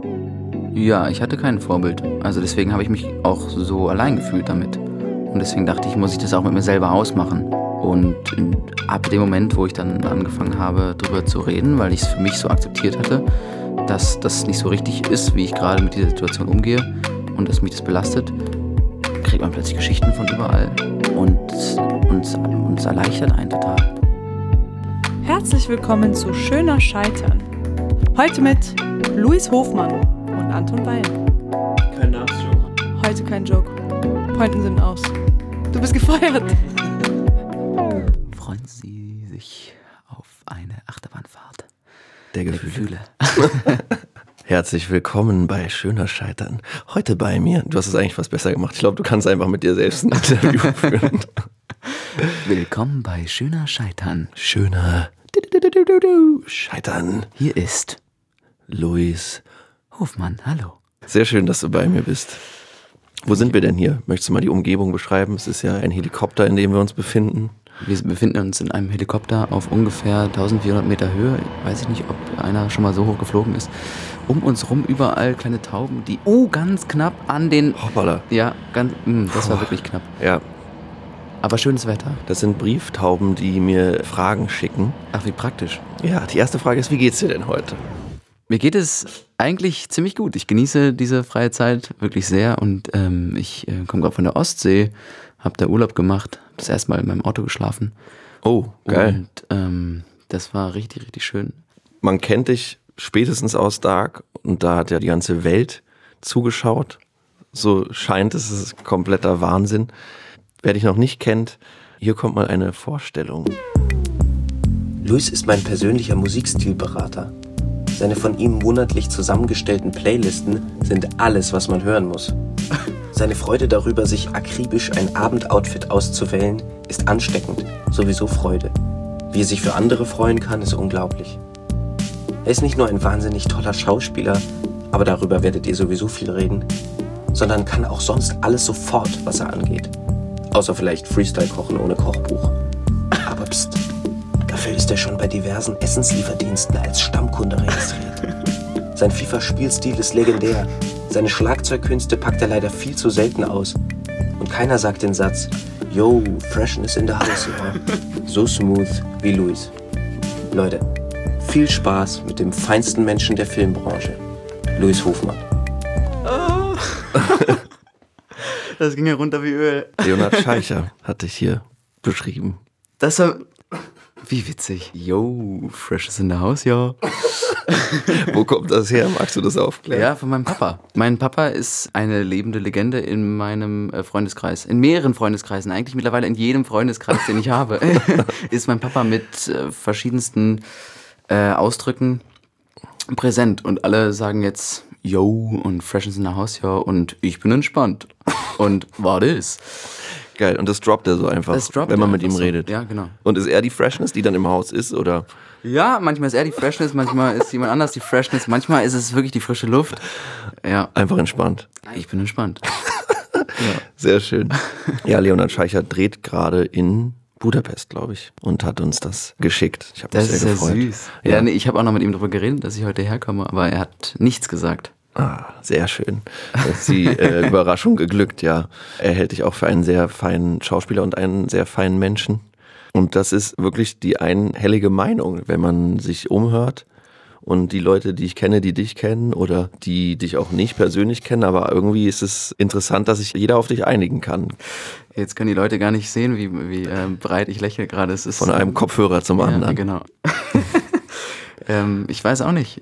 Ja, ich hatte kein Vorbild. Also deswegen habe ich mich auch so allein gefühlt damit. Und deswegen dachte ich, muss ich das auch mit mir selber ausmachen. Und ab dem Moment, wo ich dann angefangen habe, darüber zu reden, weil ich es für mich so akzeptiert hatte, dass das nicht so richtig ist, wie ich gerade mit dieser Situation umgehe und dass mich das belastet, kriegt man plötzlich Geschichten von überall. Und uns erleichtert einen total. Herzlich willkommen zu Schöner Scheitern. Heute mit Luis Hofmann und Anton Beil. Kein Namensjoke. Heute kein Joke. Pointen sind aus. Du bist gefeuert. Freuen Sie sich auf eine Achterbahnfahrt Der der Gefühle. Gefühle. Herzlich willkommen bei Schöner Scheitern. Heute bei mir. Du hast es eigentlich fast besser gemacht. Ich glaube, du kannst einfach mit dir selbst ein Interview führen. Willkommen bei Schöner Scheitern. Schöner Scheitern. Hier ist Luis. Hofmann, hallo. Sehr schön, dass du bei mir bist. Wo sind wir denn hier? Möchtest du mal die Umgebung beschreiben? Es ist ja ein Helikopter, in dem wir uns befinden. Wir befinden uns in einem Helikopter auf ungefähr 1400 Meter Höhe. Weiß ich nicht, ob einer schon mal so hoch geflogen ist. Um uns rum überall kleine Tauben, die ganz knapp an den... Hoppala. Ja, das war wirklich knapp. Ja, Aber schönes Wetter. das sind Brieftauben, die mir Fragen schicken. Ach, wie praktisch. Ja, die erste Frage ist, wie geht's dir denn heute? Mir geht es eigentlich ziemlich gut. Ich genieße diese freie Zeit wirklich sehr und ich komme gerade von der Ostsee, habe da Urlaub gemacht, das erste Mal in meinem Auto geschlafen. Oh, geil. Und das war richtig, richtig schön. Man kennt dich spätestens aus Dark und da hat ja die ganze Welt zugeschaut. So scheint es, ist kompletter Wahnsinn. Wer dich noch nicht kennt, hier kommt mal eine Vorstellung. Luis ist mein persönlicher Musikstilberater. Seine von ihm monatlich zusammengestellten Playlisten sind alles, was man hören muss. Seine Freude darüber, sich akribisch ein Abendoutfit auszuwählen, ist ansteckend, sowieso Freude. Wie er sich für andere freuen kann, ist unglaublich. Er ist nicht nur ein wahnsinnig toller Schauspieler, aber darüber werdet ihr sowieso viel reden, sondern kann auch sonst alles sofort, was er angeht. Außer vielleicht Freestyle-Kochen ohne Kochbuch. Aber pst, dafür ist er schon bei diversen Essenslieferdiensten als Stammkunde registriert. Sein FIFA-Spielstil ist legendär. Seine Schlagzeugkünste packt er leider viel zu selten aus. Und keiner sagt den Satz, Yo, Freshness in the house, ja. So smooth wie Luis. Leute, viel Spaß mit dem feinsten Menschen der Filmbranche, Luis Hofmann. Das ging ja runter wie Öl. Leonhard Scheicher hat dich hier beschrieben. Das war... Wie witzig. Yo, fresh is in the house, ja. Wo kommt das her? Magst du das aufklären? Ja, von meinem Papa. Mein Papa ist eine lebende Legende in meinem Freundeskreis. In mehreren Freundeskreisen, eigentlich mittlerweile in jedem Freundeskreis, den ich habe, ist mein Papa mit verschiedensten Ausdrücken präsent. Und alle sagen jetzt, yo, und fresh is in the house, ja, und ich bin entspannt. Und war das. Geil, und das droppt er so einfach, wenn man mit ihm redet. Ja, genau. Und ist er die Freshness, die dann im Haus ist, oder? Ja, manchmal ist er die Freshness, manchmal ist jemand anders die Freshness, manchmal ist es wirklich die frische Luft. Ja. Einfach entspannt. Ich bin entspannt. Sehr schön. Ja, Leonhard Scheicher dreht gerade in Budapest, glaube ich, und hat uns das geschickt. Ich habe mich Das ist sehr ja gefreut. süß. Ja, nee, ich habe auch noch mit ihm darüber geredet, dass ich heute herkomme, aber er hat nichts gesagt. Ah, sehr schön. Da ist die Überraschung geglückt, ja. Er hält dich auch für einen sehr feinen Schauspieler und einen sehr feinen Menschen. Und das ist wirklich die einhellige Meinung, wenn man sich umhört und die Leute, die ich kenne, die dich kennen oder die dich auch nicht persönlich kennen, aber irgendwie ist es interessant, dass sich jeder auf dich einigen kann. Jetzt können die Leute gar nicht sehen, wie breit ich lächle gerade. Es ist Von einem Kopfhörer zum ja, anderen. genau. Ich weiß auch nicht.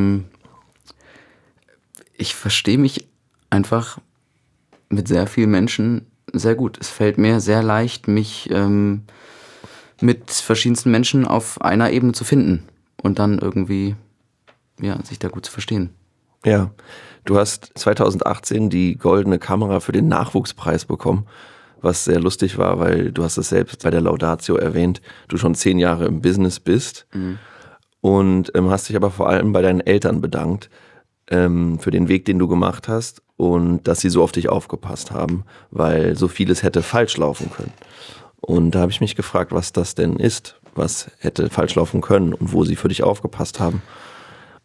Ich verstehe mich einfach mit sehr vielen Menschen sehr gut. Es fällt mir sehr leicht, mich mit verschiedensten Menschen auf einer Ebene zu finden und dann irgendwie sich da gut zu verstehen. Ja, du hast 2018 die Goldene Kamera für den Nachwuchspreis bekommen, was sehr lustig war, weil du hast es selbst bei der Laudatio erwähnt, du schon 10 Jahre im Business bist und hast dich aber vor allem bei deinen Eltern bedankt für den Weg, den du gemacht hast und dass sie so auf dich aufgepasst haben, weil so vieles hätte falsch laufen können. Und da habe ich mich gefragt, was das denn ist, was hätte falsch laufen können und wo sie für dich aufgepasst haben.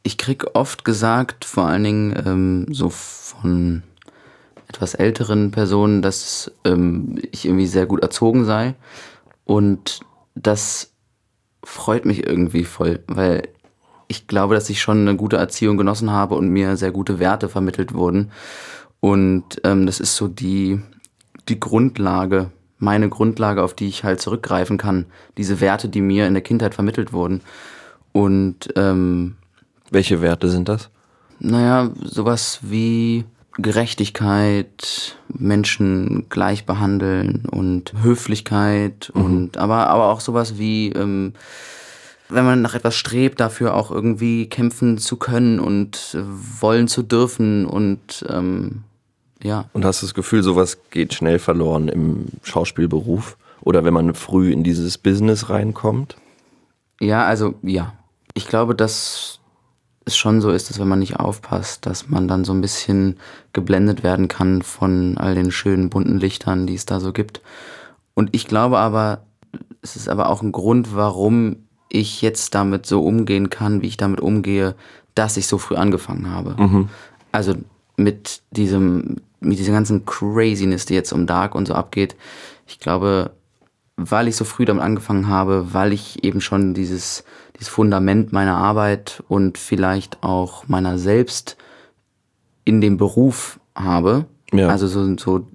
Ich krieg oft gesagt, vor allen Dingen so von etwas älteren Personen, dass ich irgendwie sehr gut erzogen sei. Und das freut mich irgendwie voll, weil ich glaube, dass ich schon eine gute Erziehung genossen habe und mir sehr gute Werte vermittelt wurden. Und das ist so die Grundlage, meine Grundlage, auf die ich halt zurückgreifen kann. Diese Werte, die mir in der Kindheit vermittelt wurden. Und welche Werte sind das? naja, sowas wie Gerechtigkeit, Menschen gleich behandeln und Höflichkeit und aber auch sowas wie, wenn man nach etwas strebt, dafür auch irgendwie kämpfen zu können und wollen zu dürfen und ja. Und hast du das Gefühl, sowas geht schnell verloren im Schauspielberuf? Oder wenn man früh in dieses Business reinkommt? Ja, also ja. Ich glaube, dass es schon so ist, dass wenn man nicht aufpasst, dass man dann so ein bisschen geblendet werden kann von all den schönen bunten Lichtern, die es da so gibt. Und ich glaube aber, es ist aber auch ein Grund, warum ich jetzt damit so umgehen kann, wie ich damit umgehe, dass ich so früh angefangen habe. Also mit dieser ganzen Craziness, die jetzt um Dark und so abgeht. Ich glaube, weil ich so früh damit angefangen habe, weil ich eben schon dieses Fundament meiner Arbeit und vielleicht auch meiner selbst in dem Beruf habe. Ja. Also so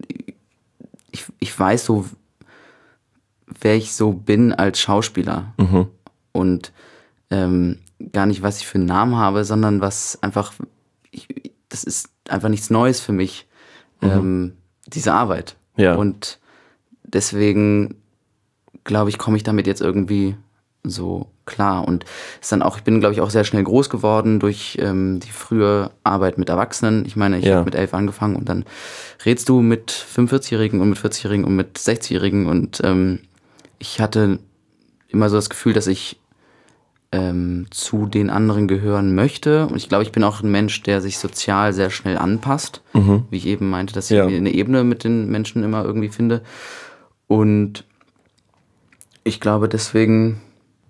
ich weiß so, wer ich so bin als Schauspieler. Und gar nicht, was ich für einen Namen habe, sondern was einfach, das ist einfach nichts Neues für mich, diese Arbeit. Ja. Und deswegen glaube ich, komme ich damit jetzt irgendwie so klar. Und ist dann auch, ich bin, glaube ich, auch sehr schnell groß geworden durch die frühe Arbeit mit Erwachsenen. Ich meine, ich habe mit 11 angefangen und dann redst du mit 45-Jährigen und mit 40-Jährigen und mit 60-Jährigen und ich hatte immer so das Gefühl, dass ich zu den anderen gehören möchte. Und ich glaube, ich bin auch ein Mensch, der sich sozial sehr schnell anpasst. Wie ich eben meinte, dass ich eine Ebene mit den Menschen immer irgendwie finde. Und ich glaube, deswegen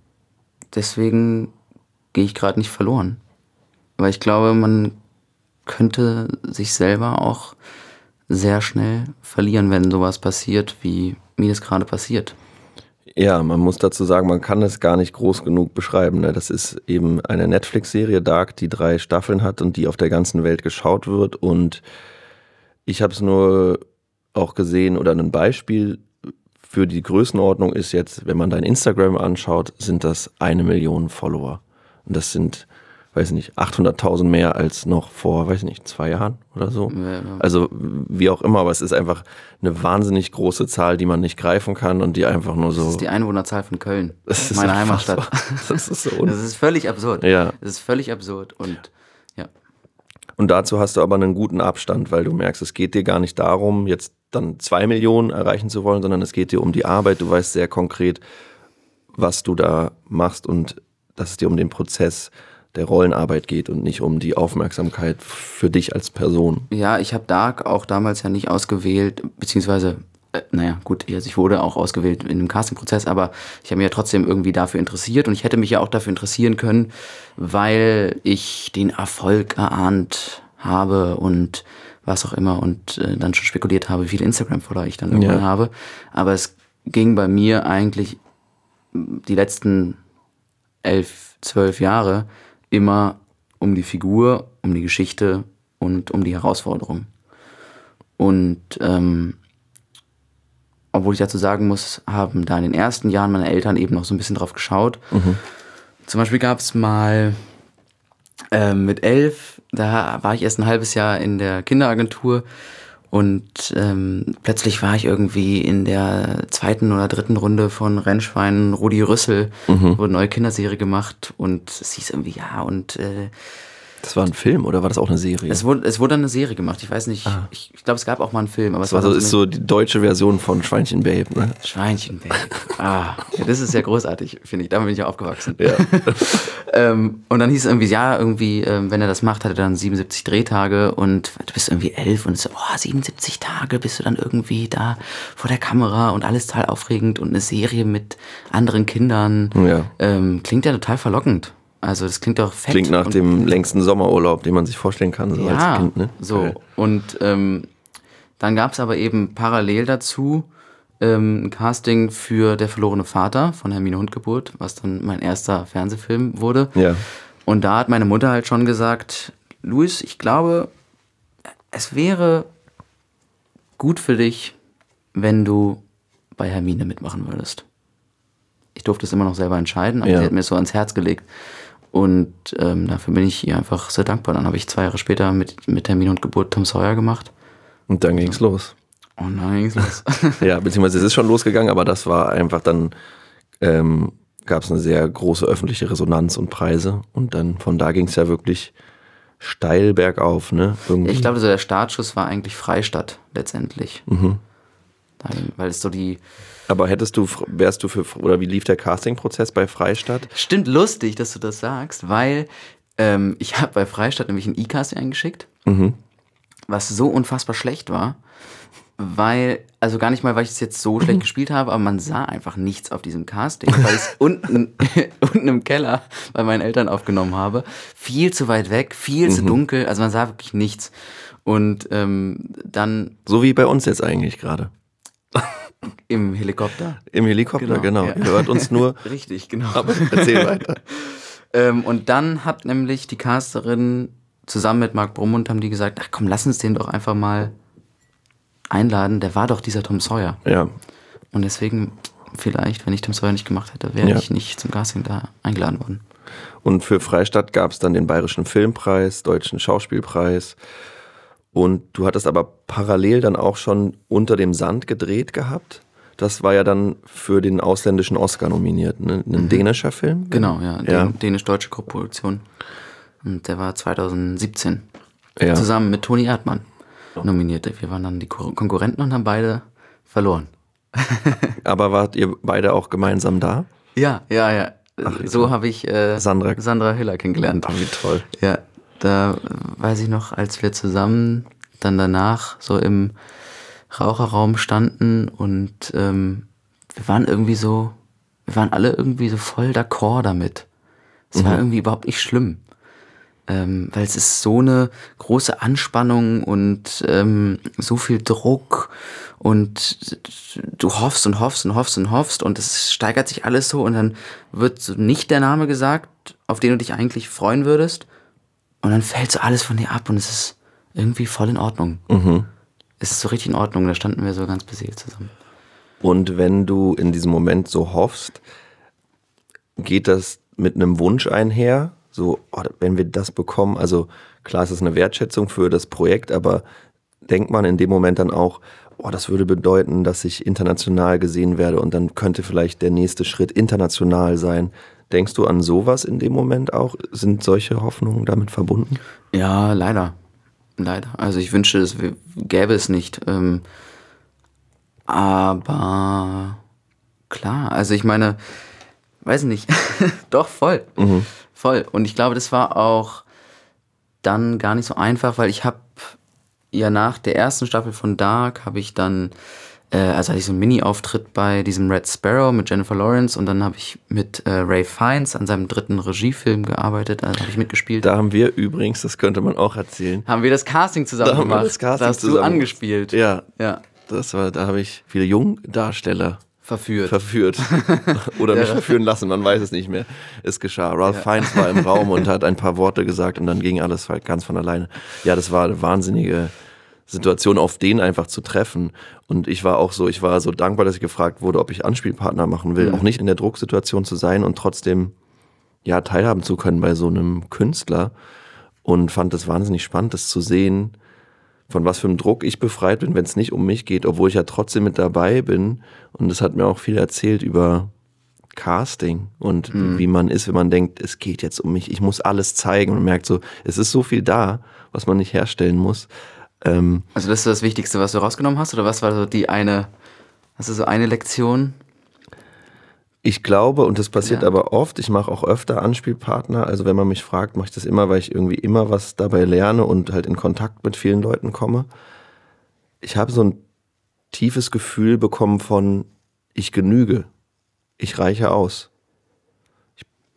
gehe ich gerade nicht verloren. Weil ich glaube, man könnte sich selber auch sehr schnell verlieren, wenn sowas passiert, wie mir das gerade passiert. Ja, man muss dazu sagen, man kann es gar nicht groß genug beschreiben. Ne? Das ist eben eine Netflix-Serie, Dark, die 3 Staffeln hat und die auf der ganzen Welt geschaut wird. Und ich habe es nur auch gesehen oder ein Beispiel für die Größenordnung ist jetzt, wenn man dein Instagram anschaut, sind das 1 Million Follower. Und das sind, weiß ich nicht, 800.000 mehr als noch vor, weiß ich nicht, 2 Jahren oder so. Ja. Also wie auch immer, aber es ist einfach eine wahnsinnig große Zahl, die man nicht greifen kann und die einfach nur so... Das ist die Einwohnerzahl von Köln, meine Heimatstadt. Das ist so das ist völlig absurd. Ja. Das ist völlig absurd und ja. Und dazu hast du aber einen guten Abstand, weil du merkst, es geht dir gar nicht darum, jetzt dann 2 Millionen erreichen zu wollen, sondern es geht dir um die Arbeit. Du weißt sehr konkret, was du da machst und dass es dir um den Prozess der Rollenarbeit geht und nicht um die Aufmerksamkeit für dich als Person. Ja, ich habe Dark auch damals ja nicht ausgewählt, beziehungsweise, naja, gut, also ich wurde auch ausgewählt in dem Castingprozess, aber ich habe mich ja trotzdem irgendwie dafür interessiert und ich hätte mich ja auch dafür interessieren können, weil ich den Erfolg erahnt habe und was auch immer und dann schon spekuliert habe, wie viele Instagram-Follower ich dann irgendwann habe. Aber es ging bei mir eigentlich die letzten 11, 12 Jahre immer um die Figur, um die Geschichte und um die Herausforderung. Und obwohl ich dazu sagen muss, haben da in den ersten Jahren meine Eltern eben noch so ein bisschen drauf geschaut. Zum Beispiel gab es mal mit 11, da war ich erst ein halbes Jahr in der Kinderagentur und plötzlich war ich irgendwie in der 2. oder 3. Runde von Rennschwein Rudi Rüssel, wurde eine neue Kinderserie gemacht und es hieß irgendwie das war ein Film oder war das auch eine Serie? Es wurde eine Serie gemacht, ich weiß nicht, ich glaube es gab auch mal einen Film. Aber es war ist so die deutsche Version von Schweinchen Babe, ne? Schweinchen Babe, ja, das ist ja großartig, finde ich, damit bin ich ja aufgewachsen. Ja. Und dann hieß es irgendwie, wenn er das macht, hat er dann 77 Drehtage und du bist irgendwie 11 und so, 77 Tage bist du dann irgendwie da vor der Kamera und alles total aufregend und eine Serie mit anderen Kindern. Ja. Klingt ja total verlockend. Also das klingt doch fett. Klingt nach dem längsten Sommerurlaub, den man sich vorstellen kann, so als Kind, ne? So. Geil. Und dann gab es aber eben parallel dazu ein Casting für Der verlorene Vater von Hermine Hundgeburt, was dann mein erster Fernsehfilm wurde. Ja. Und da hat meine Mutter halt schon gesagt, Luis, ich glaube, es wäre gut für dich, wenn du bei Hermine mitmachen würdest. Ich durfte es immer noch selber entscheiden, aber sie hat mir es so ans Herz gelegt. Und dafür bin ich ihr einfach sehr dankbar. Dann habe ich 2 Jahre später mit Hermine und Geburt Tom Sawyer gemacht. Und dann ging's los. Und dann ging's los. Ja, beziehungsweise es ist schon losgegangen, aber das war einfach dann, gab es eine sehr große öffentliche Resonanz und Preise. Und dann von da ging's ja wirklich steil bergauf, ne? Irgendwie. Ich glaube, so der Startschuss war eigentlich Freistadt letztendlich. Weil es so Aber wärst du für, oder wie lief der Castingprozess bei Freistadt? Stimmt, lustig, dass du das sagst, weil ich habe bei Freistadt nämlich ein E-Casting eingeschickt, was so unfassbar schlecht war, weil ich es jetzt so schlecht gespielt habe, aber man sah einfach nichts auf diesem Casting, weil ich es unten im Keller bei meinen Eltern aufgenommen habe. Viel zu weit weg, viel zu dunkel, also man sah wirklich nichts. Und dann... So wie bei uns jetzt eigentlich gerade. Im Helikopter. Im Helikopter, genau. Ja. Ihr hört uns nur. Richtig, genau. Aber erzähl weiter. Und dann hat nämlich die Casterin zusammen mit Marc Brummund haben die gesagt, ach komm, lass uns den doch einfach mal einladen. Der war doch dieser Tom Sawyer. Ja. Und deswegen vielleicht, wenn ich Tom Sawyer nicht gemacht hätte, wäre ich nicht zum Casting da eingeladen worden. Und für Freistadt gab es dann den Bayerischen Filmpreis, Deutschen Schauspielpreis. Und du hattest aber parallel dann auch schon Unter dem Sand gedreht gehabt. Das war ja dann für den ausländischen Oscar nominiert, ne? Ein dänischer Film? Genau, ja. Dänisch-deutsche Koproduktion. Und der war 2017 zusammen mit Toni Erdmann nominiert. Wir waren dann die Konkurrenten und haben beide verloren. Aber wart ihr beide auch gemeinsam da? Ja. Ach, so habe ich Sandra Hüller kennengelernt. Ach, wie toll. Ja, da weiß ich noch, als wir zusammen dann danach so im Raucherraum standen und wir waren alle irgendwie so voll d'accord damit. Es war irgendwie überhaupt nicht schlimm. Weil es ist so eine große Anspannung und so viel Druck und du hoffst und hoffst und hoffst und hoffst und es steigert sich alles so und dann wird so nicht der Name gesagt, auf den du dich eigentlich freuen würdest und dann fällt so alles von dir ab und es ist irgendwie voll in Ordnung. Es ist so richtig in Ordnung, da standen wir so ganz beseelt zusammen. Und wenn du in diesem Moment so hoffst, geht das mit einem Wunsch einher? So, wenn wir das bekommen, also klar, es ist eine Wertschätzung für das Projekt, aber denkt man in dem Moment dann auch, das würde bedeuten, dass ich international gesehen werde und dann könnte vielleicht der nächste Schritt international sein. Denkst du an sowas in dem Moment auch? Sind solche Hoffnungen damit verbunden? Ja, leider. Also ich wünschte, es gäbe es nicht. Aber klar, also ich meine, weiß nicht, doch voll. Voll. Und ich glaube, das war auch dann gar nicht so einfach, weil ich habe ja nach der ersten Staffel von Dark habe ich dann, hatte ich so einen Mini-Auftritt bei diesem Red Sparrow mit Jennifer Lawrence und dann habe ich mit Ralph Fiennes an seinem 3. Regiefilm gearbeitet, also habe ich mitgespielt. Da haben wir übrigens, das könnte man auch erzählen. Haben wir das Casting zusammen gemacht. Da hast du angespielt. Ja. Da habe ich viele Jungdarsteller verführt. Oder mich verführen lassen, man weiß es nicht mehr. Es geschah. Ralph Fiennes war im Raum und hat ein paar Worte gesagt und dann ging alles halt ganz von alleine. Ja, das war eine wahnsinnige Situation, auf den einfach zu treffen. Und ich war so dankbar, dass ich gefragt wurde, ob ich Anspielpartner machen will. Auch nicht in der Drucksituation zu sein und trotzdem teilhaben zu können bei so einem Künstler. Und fand es wahnsinnig spannend, das zu sehen, von was für einem Druck ich befreit bin, wenn es nicht um mich geht, obwohl ich ja trotzdem mit dabei bin. Und es hat mir auch viel erzählt über Casting und wie man ist, wenn man denkt, es geht jetzt um mich, ich muss alles zeigen. Und man merkt so, es ist so viel da, was man nicht herstellen muss. Also das ist das Wichtigste, was du rausgenommen hast? Oder was war so hast du so eine Lektion? Ich glaube, und das passiert aber oft, ich mache auch öfter Anspielpartner, also wenn man mich fragt, mache ich das immer, weil ich irgendwie immer was dabei lerne und halt in Kontakt mit vielen Leuten komme. Ich habe so ein tiefes Gefühl bekommen von, ich genüge, ich reiche aus.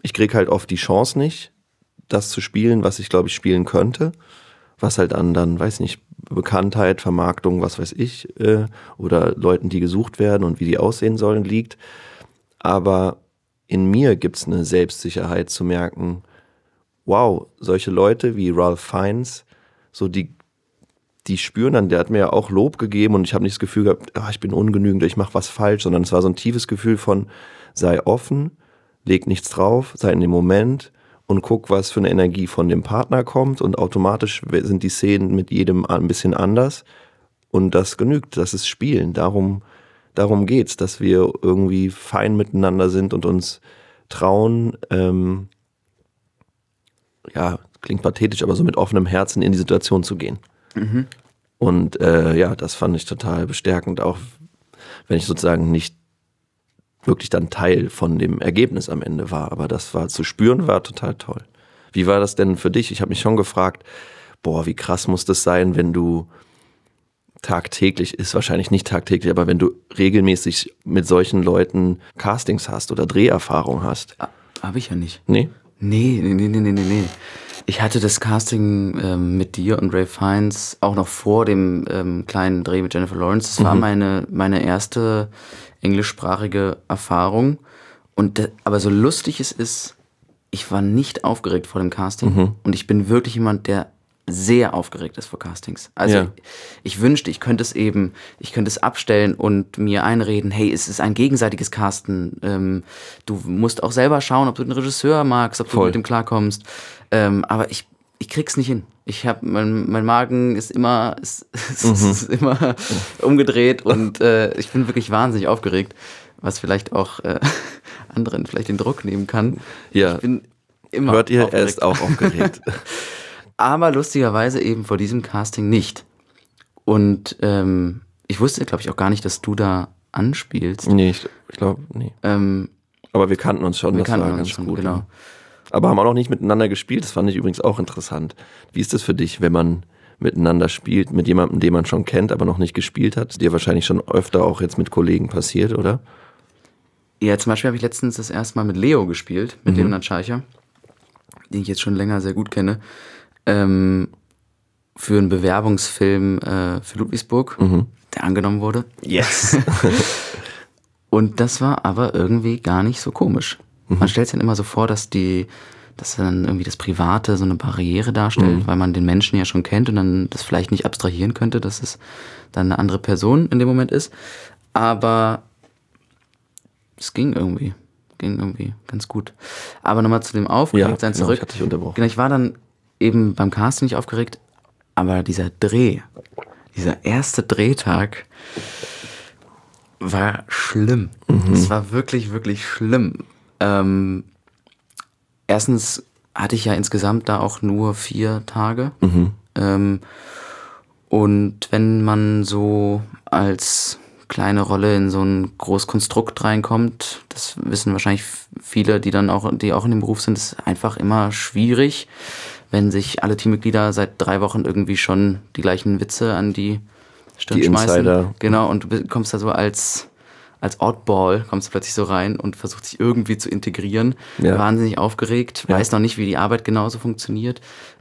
Ich kriege halt oft die Chance nicht, das zu spielen, was ich glaube ich spielen könnte. Was halt an dann, weiß nicht, Bekanntheit, Vermarktung, was weiß ich, oder Leuten, die gesucht werden und wie die aussehen sollen, liegt. Aber in mir gibt es eine Selbstsicherheit zu merken, wow, solche Leute wie Ralph Fiennes, so die spüren dann, der hat mir ja auch Lob gegeben und ich habe nicht das Gefühl gehabt, ich bin ungenügend, ich mache was falsch, sondern es war so ein tiefes Gefühl von, sei offen, leg nichts drauf, sei in dem Moment und guck, was für eine Energie von dem Partner kommt und automatisch sind die Szenen mit jedem ein bisschen anders und das genügt, das ist Spielen, darum geht's, dass wir irgendwie fein miteinander sind und uns trauen, klingt pathetisch, aber so mit offenem Herzen in die Situation zu gehen. Mhm. Und das fand ich total bestärkend, auch wenn ich sozusagen nicht wirklich dann Teil von dem Ergebnis am Ende war. Aber das war zu spüren, war total toll. Wie war das denn für dich? Ich habe mich schon gefragt, wie krass muss das sein, wenn du tagtäglich, ist wahrscheinlich nicht tagtäglich, aber wenn du regelmäßig mit solchen Leuten Castings hast oder Dreherfahrung hast. Habe ich ja nicht. Nee? Nee. Ich hatte das Casting mit dir und Ralph Fiennes auch noch vor dem kleinen Dreh mit Jennifer Lawrence. Das war meine erste englischsprachige Erfahrung. Aber so lustig es ist, ich war nicht aufgeregt vor dem Casting. Und ich bin wirklich jemand, der sehr aufgeregt ist vor Castings. Also ich wünschte, ich könnte es abstellen und mir einreden, hey, es ist ein gegenseitiges Casten. Du musst auch selber schauen, ob du den Regisseur magst, ob du mit dem klarkommst. Aber ich krieg's nicht hin. Mein Magen ist immer, ist immer umgedreht und ich bin wirklich wahnsinnig aufgeregt, was vielleicht auch anderen vielleicht den Druck nehmen kann. Ja. Ich bin immer Hört ihr, aufgeregt. er ist auch aufgeregt. Aber lustigerweise eben vor diesem Casting nicht. Und ich wusste, glaube ich, auch gar nicht, dass du da anspielst. Nee, ich glaube, nee. Aber wir kannten uns schon, das war ganz gut. Genau. Ja. Aber haben auch noch nicht miteinander gespielt, das fand ich übrigens auch interessant. Wie ist das für dich, wenn man miteinander spielt, mit jemandem, den man schon kennt, aber noch nicht gespielt hat? Dir wahrscheinlich schon öfter auch jetzt mit Kollegen passiert, oder? Ja, zum Beispiel habe ich letztens das erste Mal mit Leo gespielt, mit Leonard Scheicher, den ich jetzt schon länger sehr gut kenne. Für einen Bewerbungsfilm für Ludwigsburg, der angenommen wurde. Yes! Und das war aber irgendwie gar nicht so komisch. Man stellt sich dann immer so vor, dass dann irgendwie das Private so eine Barriere darstellt, weil man den Menschen ja schon kennt und dann das vielleicht nicht abstrahieren könnte, dass es dann eine andere Person in dem Moment ist. Aber es ging irgendwie ganz gut. Aber nochmal zu dem Aufgeregtsein zurück. Ich hatte dich unterbrochen. Genau, ich war dann eben beim Casting nicht aufgeregt, aber dieser erste Drehtag war schlimm. Es war wirklich, wirklich schlimm. Erstens hatte ich ja insgesamt da auch nur 4 Tage. Und wenn man so als kleine Rolle in so ein Großkonstrukt reinkommt, das wissen wahrscheinlich viele, die auch in dem Beruf sind, ist einfach immer schwierig, wenn sich alle Teammitglieder seit 3 Wochen irgendwie schon die gleichen Witze an die Stirn schmeißen. Insider. Genau, und du kommst da so als Oddball, kommst du plötzlich so rein und versuchst dich irgendwie zu integrieren. Ja. Wahnsinnig aufgeregt, weiß noch nicht, wie die Arbeit genauso funktioniert.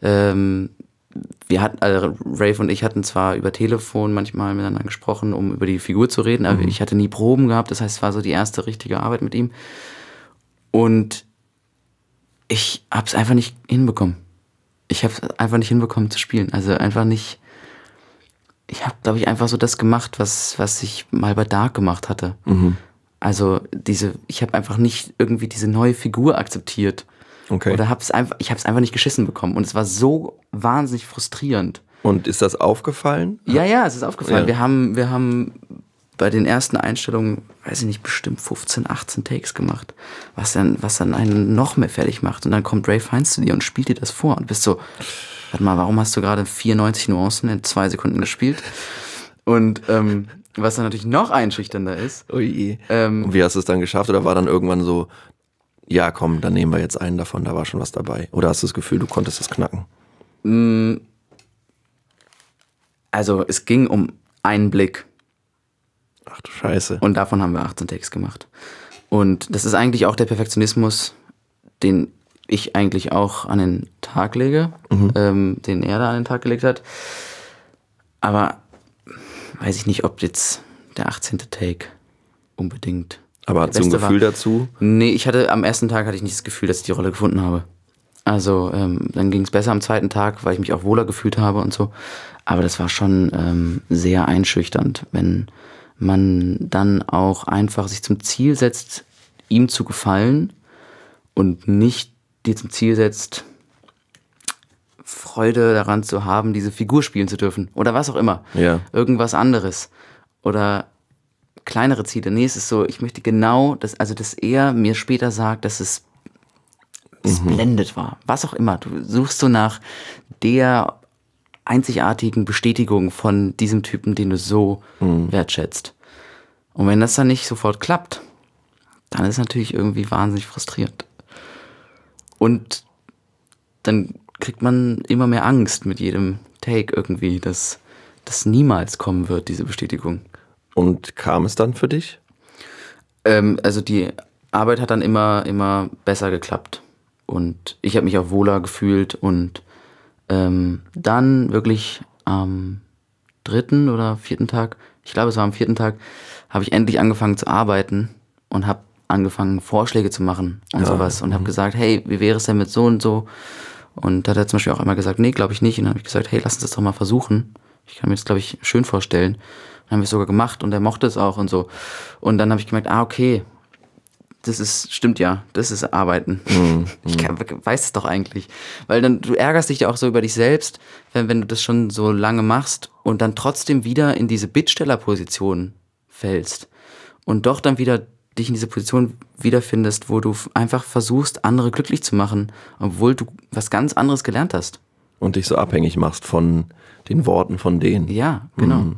Ralph und ich hatten zwar über Telefon manchmal miteinander gesprochen, um über die Figur zu reden, aber ich hatte nie Proben gehabt, das heißt, es war so die erste richtige Arbeit mit ihm. Und ich hab's einfach nicht hinbekommen. Ich habe einfach nicht hinbekommen zu spielen. Also einfach nicht. Ich habe, glaube ich, einfach so das gemacht, was ich mal bei Dark gemacht hatte. Also ich habe einfach nicht irgendwie diese neue Figur akzeptiert. Okay. Oder ich habe es einfach nicht geschissen bekommen. Und es war so wahnsinnig frustrierend. Und ist das aufgefallen? Ja, es ist aufgefallen. Ja. Wir haben bei den ersten Einstellungen, weiß ich nicht, bestimmt 15, 18 Takes gemacht, was dann einen noch mehr fertig macht. Und dann kommt Ralph Fiennes zu dir und spielt dir das vor und bist so, warte mal, warum hast du gerade 94 Nuancen in 2 Sekunden gespielt? Und was dann natürlich noch einschüchternder ist. Ui. Und wie hast du es dann geschafft? Oder war dann irgendwann so, ja komm, dann nehmen wir jetzt einen davon, da war schon was dabei? Oder hast du das Gefühl, du konntest es knacken? Also es ging um einen Blick. Ach du Scheiße. Und davon haben wir 18 Takes gemacht. Und das ist eigentlich auch der Perfektionismus, den ich eigentlich auch an den Tag lege, den er da an den Tag gelegt hat. Aber weiß ich nicht, ob jetzt der 18. Take unbedingt. Aber hast du ein Gefühl dazu? Nee, am ersten Tag hatte ich nicht das Gefühl, dass ich die Rolle gefunden habe. Also dann ging es besser am zweiten Tag, weil ich mich auch wohler gefühlt habe und so. Aber das war schon sehr einschüchternd, wenn man dann auch einfach sich zum Ziel setzt, ihm zu gefallen und nicht dir zum Ziel setzt, Freude daran zu haben, diese Figur spielen zu dürfen. Oder was auch immer. Ja. Irgendwas anderes. Oder kleinere Ziele. Nee, es ist so, ich möchte genau, dass er mir später sagt, dass es splendid war. Was auch immer. Du suchst so nach der einzigartigen Bestätigung von diesem Typen, den du so wertschätzt. Und wenn das dann nicht sofort klappt, dann ist es natürlich irgendwie wahnsinnig frustrierend. Und dann kriegt man immer mehr Angst mit jedem Take irgendwie, dass das niemals kommen wird, diese Bestätigung. Und kam es dann für dich? Also die Arbeit hat dann immer besser geklappt. Und ich habe mich auch wohler gefühlt. Und dann wirklich am 3. oder 4. Tag, ich glaube es war am 4. Tag, habe ich endlich angefangen zu arbeiten und habe angefangen Vorschläge zu machen und sowas. Und habe gesagt, hey, wie wäre es denn mit so und so? Und da hat er zum Beispiel auch immer gesagt, nee, glaube ich nicht. Und dann habe ich gesagt, hey, lass uns das doch mal versuchen. Ich kann mir das, glaube ich, schön vorstellen. Dann haben wir es sogar gemacht und er mochte es auch und so. Und dann habe ich gemerkt, okay, stimmt ja, das ist Arbeiten. Ich weiß es doch eigentlich. Weil dann, du ärgerst dich ja auch so über dich selbst, wenn du das schon so lange machst und dann trotzdem wieder in diese Bittstellerposition fällst. Und doch dann wieder dich in diese Position wiederfindest, wo du einfach versuchst, andere glücklich zu machen, obwohl du was ganz anderes gelernt hast. Und dich so abhängig machst von den Worten von denen. Ja, genau.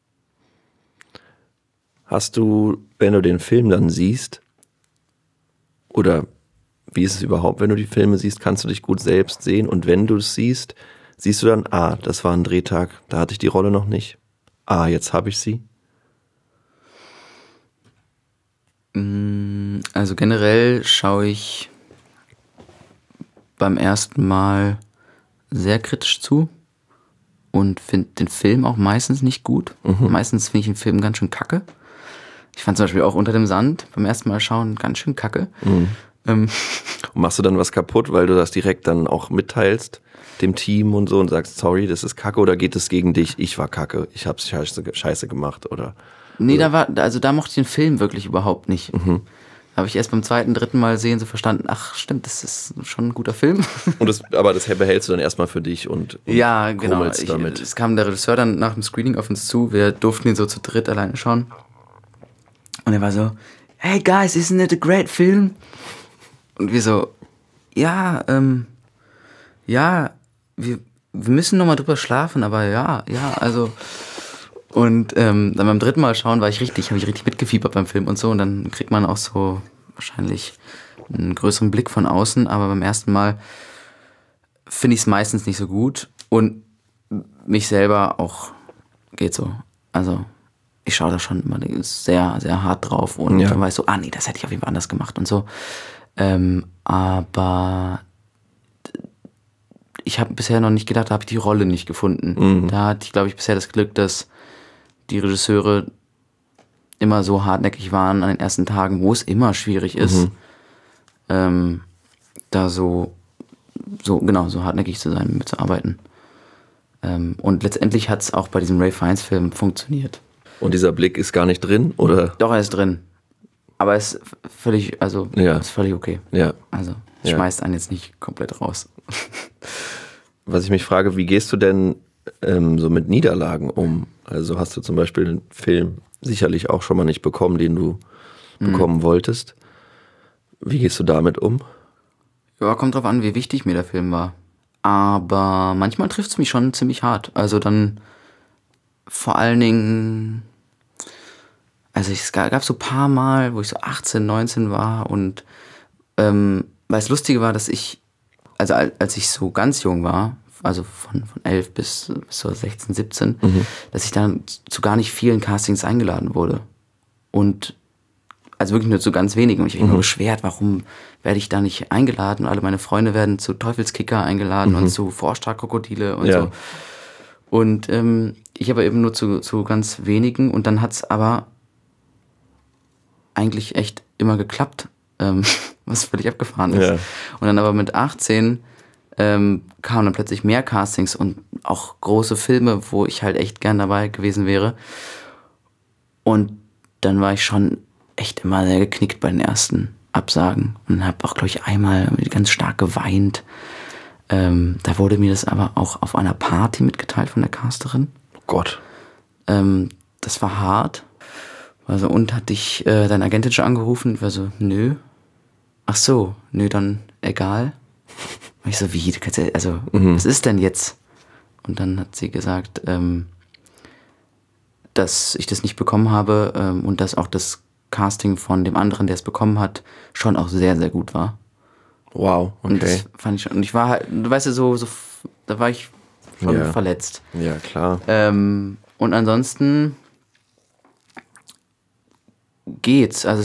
Hast du, wenn du den Film dann siehst, oder wie ist es überhaupt, wenn du die Filme siehst, kannst du dich gut selbst sehen? Und wenn du es siehst, siehst du dann, das war ein Drehtag, da hatte ich die Rolle noch nicht. Jetzt habe ich sie. Also generell schaue ich beim ersten Mal sehr kritisch zu und finde den Film auch meistens nicht gut. Meistens finde ich den Film ganz schön kacke. Ich fand zum Beispiel auch Unter dem Sand beim ersten Mal schauen ganz schön kacke. Und machst du dann was kaputt, weil du das direkt dann auch mitteilst dem Team und so und sagst, sorry, das ist kacke, oder geht es gegen dich, ich war kacke, ich hab's scheiße gemacht, oder? Nee, da mochte ich den Film wirklich überhaupt nicht. Habe ich erst beim 2., 3. Mal sehen so verstanden, ach stimmt, das ist schon ein guter Film. Aber das behältst du dann erstmal für dich und ja, genau. Damit. Es kam der Regisseur dann nach dem Screening auf uns zu, wir durften ihn so zu dritt alleine schauen. Und er war so, hey guys, isn't it a great film? Und wir so, ja, wir müssen nochmal drüber schlafen, aber ja, also. Und dann beim 3. Mal schauen habe ich richtig mitgefiebert beim Film und so. Und dann kriegt man auch so wahrscheinlich einen größeren Blick von außen. Aber beim ersten Mal finde ich es meistens nicht so gut. Und mich selber auch geht so. Also ich schaue da schon immer sehr, sehr hart drauf. Und dann weiß so, nee, das hätte ich auf jeden Fall anders gemacht und so. Aber ich habe bisher noch nicht gedacht, da habe ich die Rolle nicht gefunden. Da hatte ich, glaube ich, bisher das Glück, dass die Regisseure immer so hartnäckig waren an den ersten Tagen, wo es immer schwierig ist, da so hartnäckig zu sein, mitzuarbeiten. Und letztendlich hat es auch bei diesem Ralph Fiennes Film funktioniert. Und dieser Blick ist gar nicht drin, oder? Doch, er ist drin. Aber es ist völlig, ist völlig okay. Ja. Also, schmeißt einen jetzt nicht komplett raus. Was ich mich frage, wie gehst du denn so mit Niederlagen um? Also hast du zum Beispiel einen Film sicherlich auch schon mal nicht bekommen, den du bekommen wolltest. Wie gehst du damit um? Ja, kommt drauf an, wie wichtig mir der Film war. Aber manchmal trifft es mich schon ziemlich hart. Also dann vor allen Dingen, also es gab so ein paar Mal, wo ich so 18, 19 war und weil es Lustige war, dass als ich so ganz jung war, also von 11 bis so 16, 17, dass ich dann zu gar nicht vielen Castings eingeladen wurde. Und Also wirklich nur zu ganz wenigen. Und ich habe mich nur beschwert, warum werde ich da nicht eingeladen? Alle meine Freunde werden zu Teufelskicker eingeladen und zu Vorstadtkrokodile und so. Und ich aber eben nur zu ganz wenigen. Und dann hat's aber eigentlich echt immer geklappt, was völlig abgefahren ist. Ja. Und dann aber mit 18 kamen dann plötzlich mehr Castings und auch große Filme, wo ich halt echt gern dabei gewesen wäre. Und dann war ich schon echt immer sehr geknickt bei den ersten Absagen und habe auch, glaube ich, einmal ganz stark geweint. Da wurde mir das aber auch auf einer Party mitgeteilt von der Casterin. Oh Gott. Das war hart. Also, und hat dich deine Agentin schon angerufen? Ich war so, nö. Ach so, nö, dann egal. Und ich so, wie? Also, was ist denn jetzt? Und dann hat sie gesagt, dass ich das nicht bekommen habe und dass auch das Casting von dem anderen, der es bekommen hat, schon auch sehr, sehr gut war. Wow, okay. Und das fand ich schon. Und ich war halt, du weißt ja, so da war ich schon verletzt. Ja, klar. Und ansonsten geht's. Also es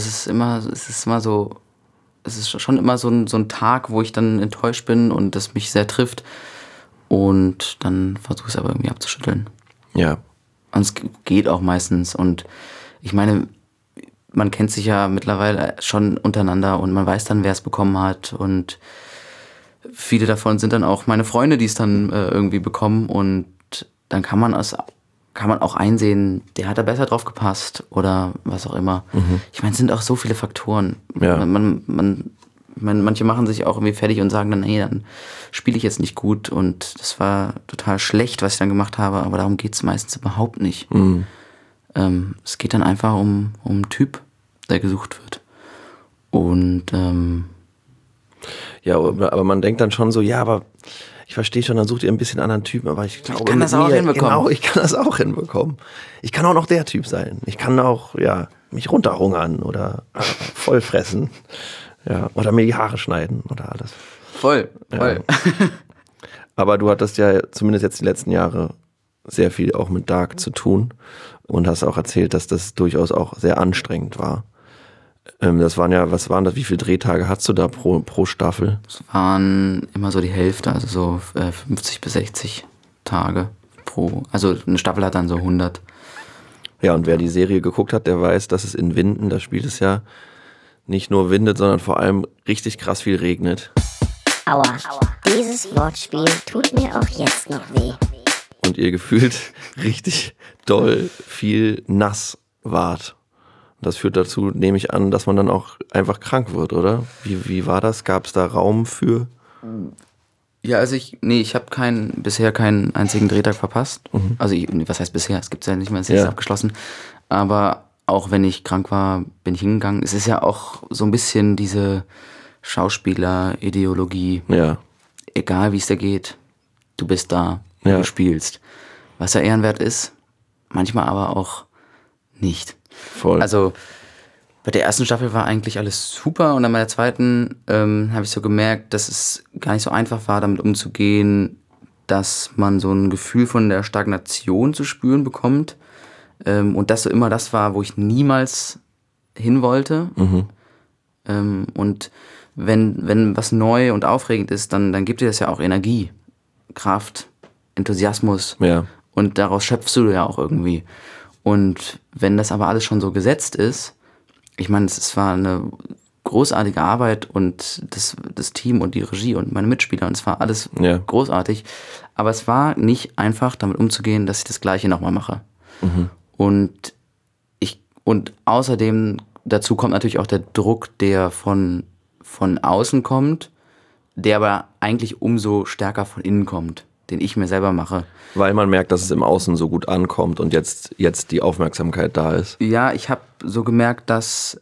ist schon immer so ein Tag, wo ich dann enttäuscht bin und das mich sehr trifft. Und dann versuche ich es aber irgendwie abzuschütteln. Ja. Und es geht auch meistens. Und ich meine, man kennt sich ja mittlerweile schon untereinander und man weiß dann, wer es bekommen hat. Und viele davon sind dann auch meine Freunde, die es dann irgendwie bekommen. Und dann kann man auch einsehen, der hat da besser drauf gepasst oder was auch immer. Ich meine, es sind auch so viele Faktoren. Ja. Manche machen sich auch irgendwie fertig und sagen dann, hey, dann spiele ich jetzt nicht gut und das war total schlecht, was ich dann gemacht habe, aber darum geht es meistens überhaupt nicht. Es geht dann einfach um einen Typ, der gesucht wird. Und ja, aber man denkt dann schon so, ja, aber ich verstehe schon, dann sucht ihr ein bisschen anderen Typen, aber ich glaube, ich kann das auch hinbekommen. Genau, ich kann das auch hinbekommen. Ich kann auch noch der Typ sein. Ich kann auch, mich runterhungern oder vollfressen. Ja, oder mir die Haare schneiden oder alles. Voll. Ja. Aber du hattest ja zumindest jetzt die letzten Jahre sehr viel auch mit Dark zu tun und hast auch erzählt, dass das durchaus auch sehr anstrengend war. Was waren das, wie viele Drehtage hattest du da pro Staffel? Es waren immer so die Hälfte, also so 50 bis 60 Tage also eine Staffel hat dann so 100. Ja, und wer die Serie geguckt hat, der weiß, dass es in Winden, da spielt es ja nicht nur windet, sondern vor allem richtig krass viel regnet. Aua, dieses Wortspiel tut mir auch jetzt noch weh. Und ihr gefühlt richtig doll viel nass wart. Und das führt dazu, nehme ich an, dass man dann auch einfach krank wird, oder? Wie war das? Gab es da Raum für? Ja, also ich habe bisher keinen einzigen Drehtag verpasst. Also was heißt bisher? Es gibt es ja nicht mehr, es ist abgeschlossen. Aber auch wenn ich krank war, bin ich hingegangen. Es ist ja auch so ein bisschen diese Schauspieler-Ideologie. Ja. Egal wie es dir geht, du bist da, du spielst. Was ja ehrenwert ist, manchmal aber auch nicht. Voll. Also bei der ersten Staffel war eigentlich alles super und dann bei der zweiten habe ich so gemerkt, dass es gar nicht so einfach war, damit umzugehen, dass man so ein Gefühl von der Stagnation zu spüren bekommt. Und das so immer das war, wo ich niemals hin wollte. Und wenn was neu und aufregend ist, dann gibt dir das ja auch Energie, Kraft, Enthusiasmus. Ja. Und daraus schöpfst du ja auch irgendwie. Und wenn das aber alles schon so gesetzt ist, ich meine, es war eine großartige Arbeit und das Team und die Regie und meine Mitspieler und es war alles großartig. Aber es war nicht einfach, damit umzugehen, dass ich das Gleiche nochmal mache. Und außerdem dazu kommt natürlich auch der Druck, der von außen kommt, der aber eigentlich umso stärker von innen kommt, den ich mir selber mache. Weil man merkt, dass es im Außen so gut ankommt und jetzt die Aufmerksamkeit da ist. Ja, ich habe so gemerkt, dass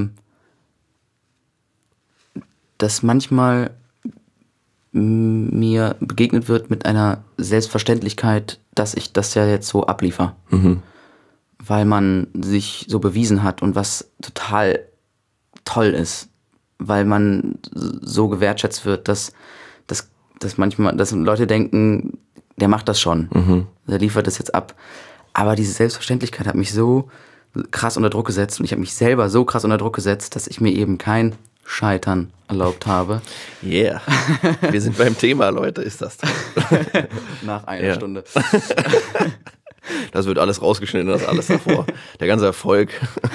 manchmal mir begegnet wird mit einer Selbstverständlichkeit, dass ich das ja jetzt so abliefere. Weil man sich so bewiesen hat und was total toll ist. Weil man so gewertschätzt wird, dass manchmal, dass Leute denken, der macht das schon. Der liefert das jetzt ab. Aber diese Selbstverständlichkeit hat mich so krass unter Druck gesetzt und ich habe mich selber so krass unter Druck gesetzt, dass ich mir eben kein Scheitern erlaubt habe. Yeah. Wir sind beim Thema, Leute, ist das toll. Nach einer Stunde. Das wird alles rausgeschnitten, das alles davor. Der ganze Erfolg.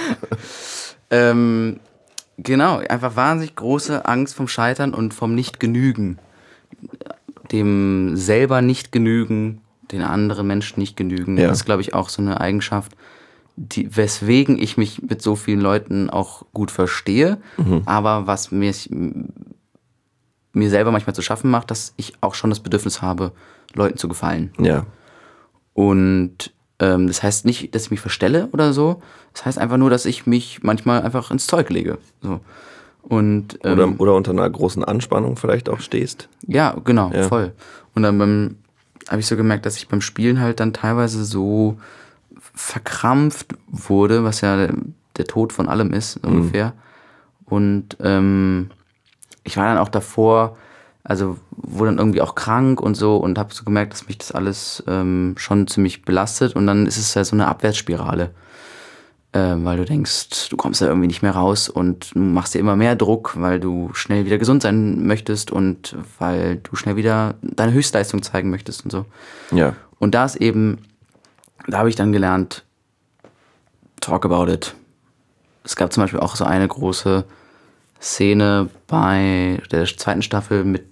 Genau, einfach wahnsinnig große Angst vom Scheitern und vom Nicht-Genügen. Dem selber nicht genügen, den anderen Menschen nicht genügen. Ja. Das ist, glaube ich, auch so eine Eigenschaft, weswegen ich mich mit so vielen Leuten auch gut verstehe, aber was mir selber manchmal zu schaffen macht, dass ich auch schon das Bedürfnis habe, Leuten zu gefallen. Ja. Und das heißt nicht, dass ich mich verstelle oder so. Das heißt einfach nur, dass ich mich manchmal einfach ins Zeug lege. So. Und, Oder unter einer großen Anspannung vielleicht auch stehst. Ja, genau, Ja. voll. Und dann habe ich so gemerkt, dass ich beim Spielen halt dann teilweise so verkrampft wurde, was ja der Tod von allem ist, ungefähr. Und ich war dann auch davor, also wurde dann irgendwie auch krank und so und habe so gemerkt, dass mich das alles schon ziemlich belastet und dann ist es ja so eine Abwärtsspirale, weil du denkst, du kommst da irgendwie nicht mehr raus und du machst dir immer mehr Druck, weil du schnell wieder gesund sein möchtest und weil du schnell wieder deine Höchstleistung zeigen möchtest und so. Ja. Und da habe ich dann gelernt, talk about it. Es gab zum Beispiel auch so eine große Szene bei der zweiten Staffel mit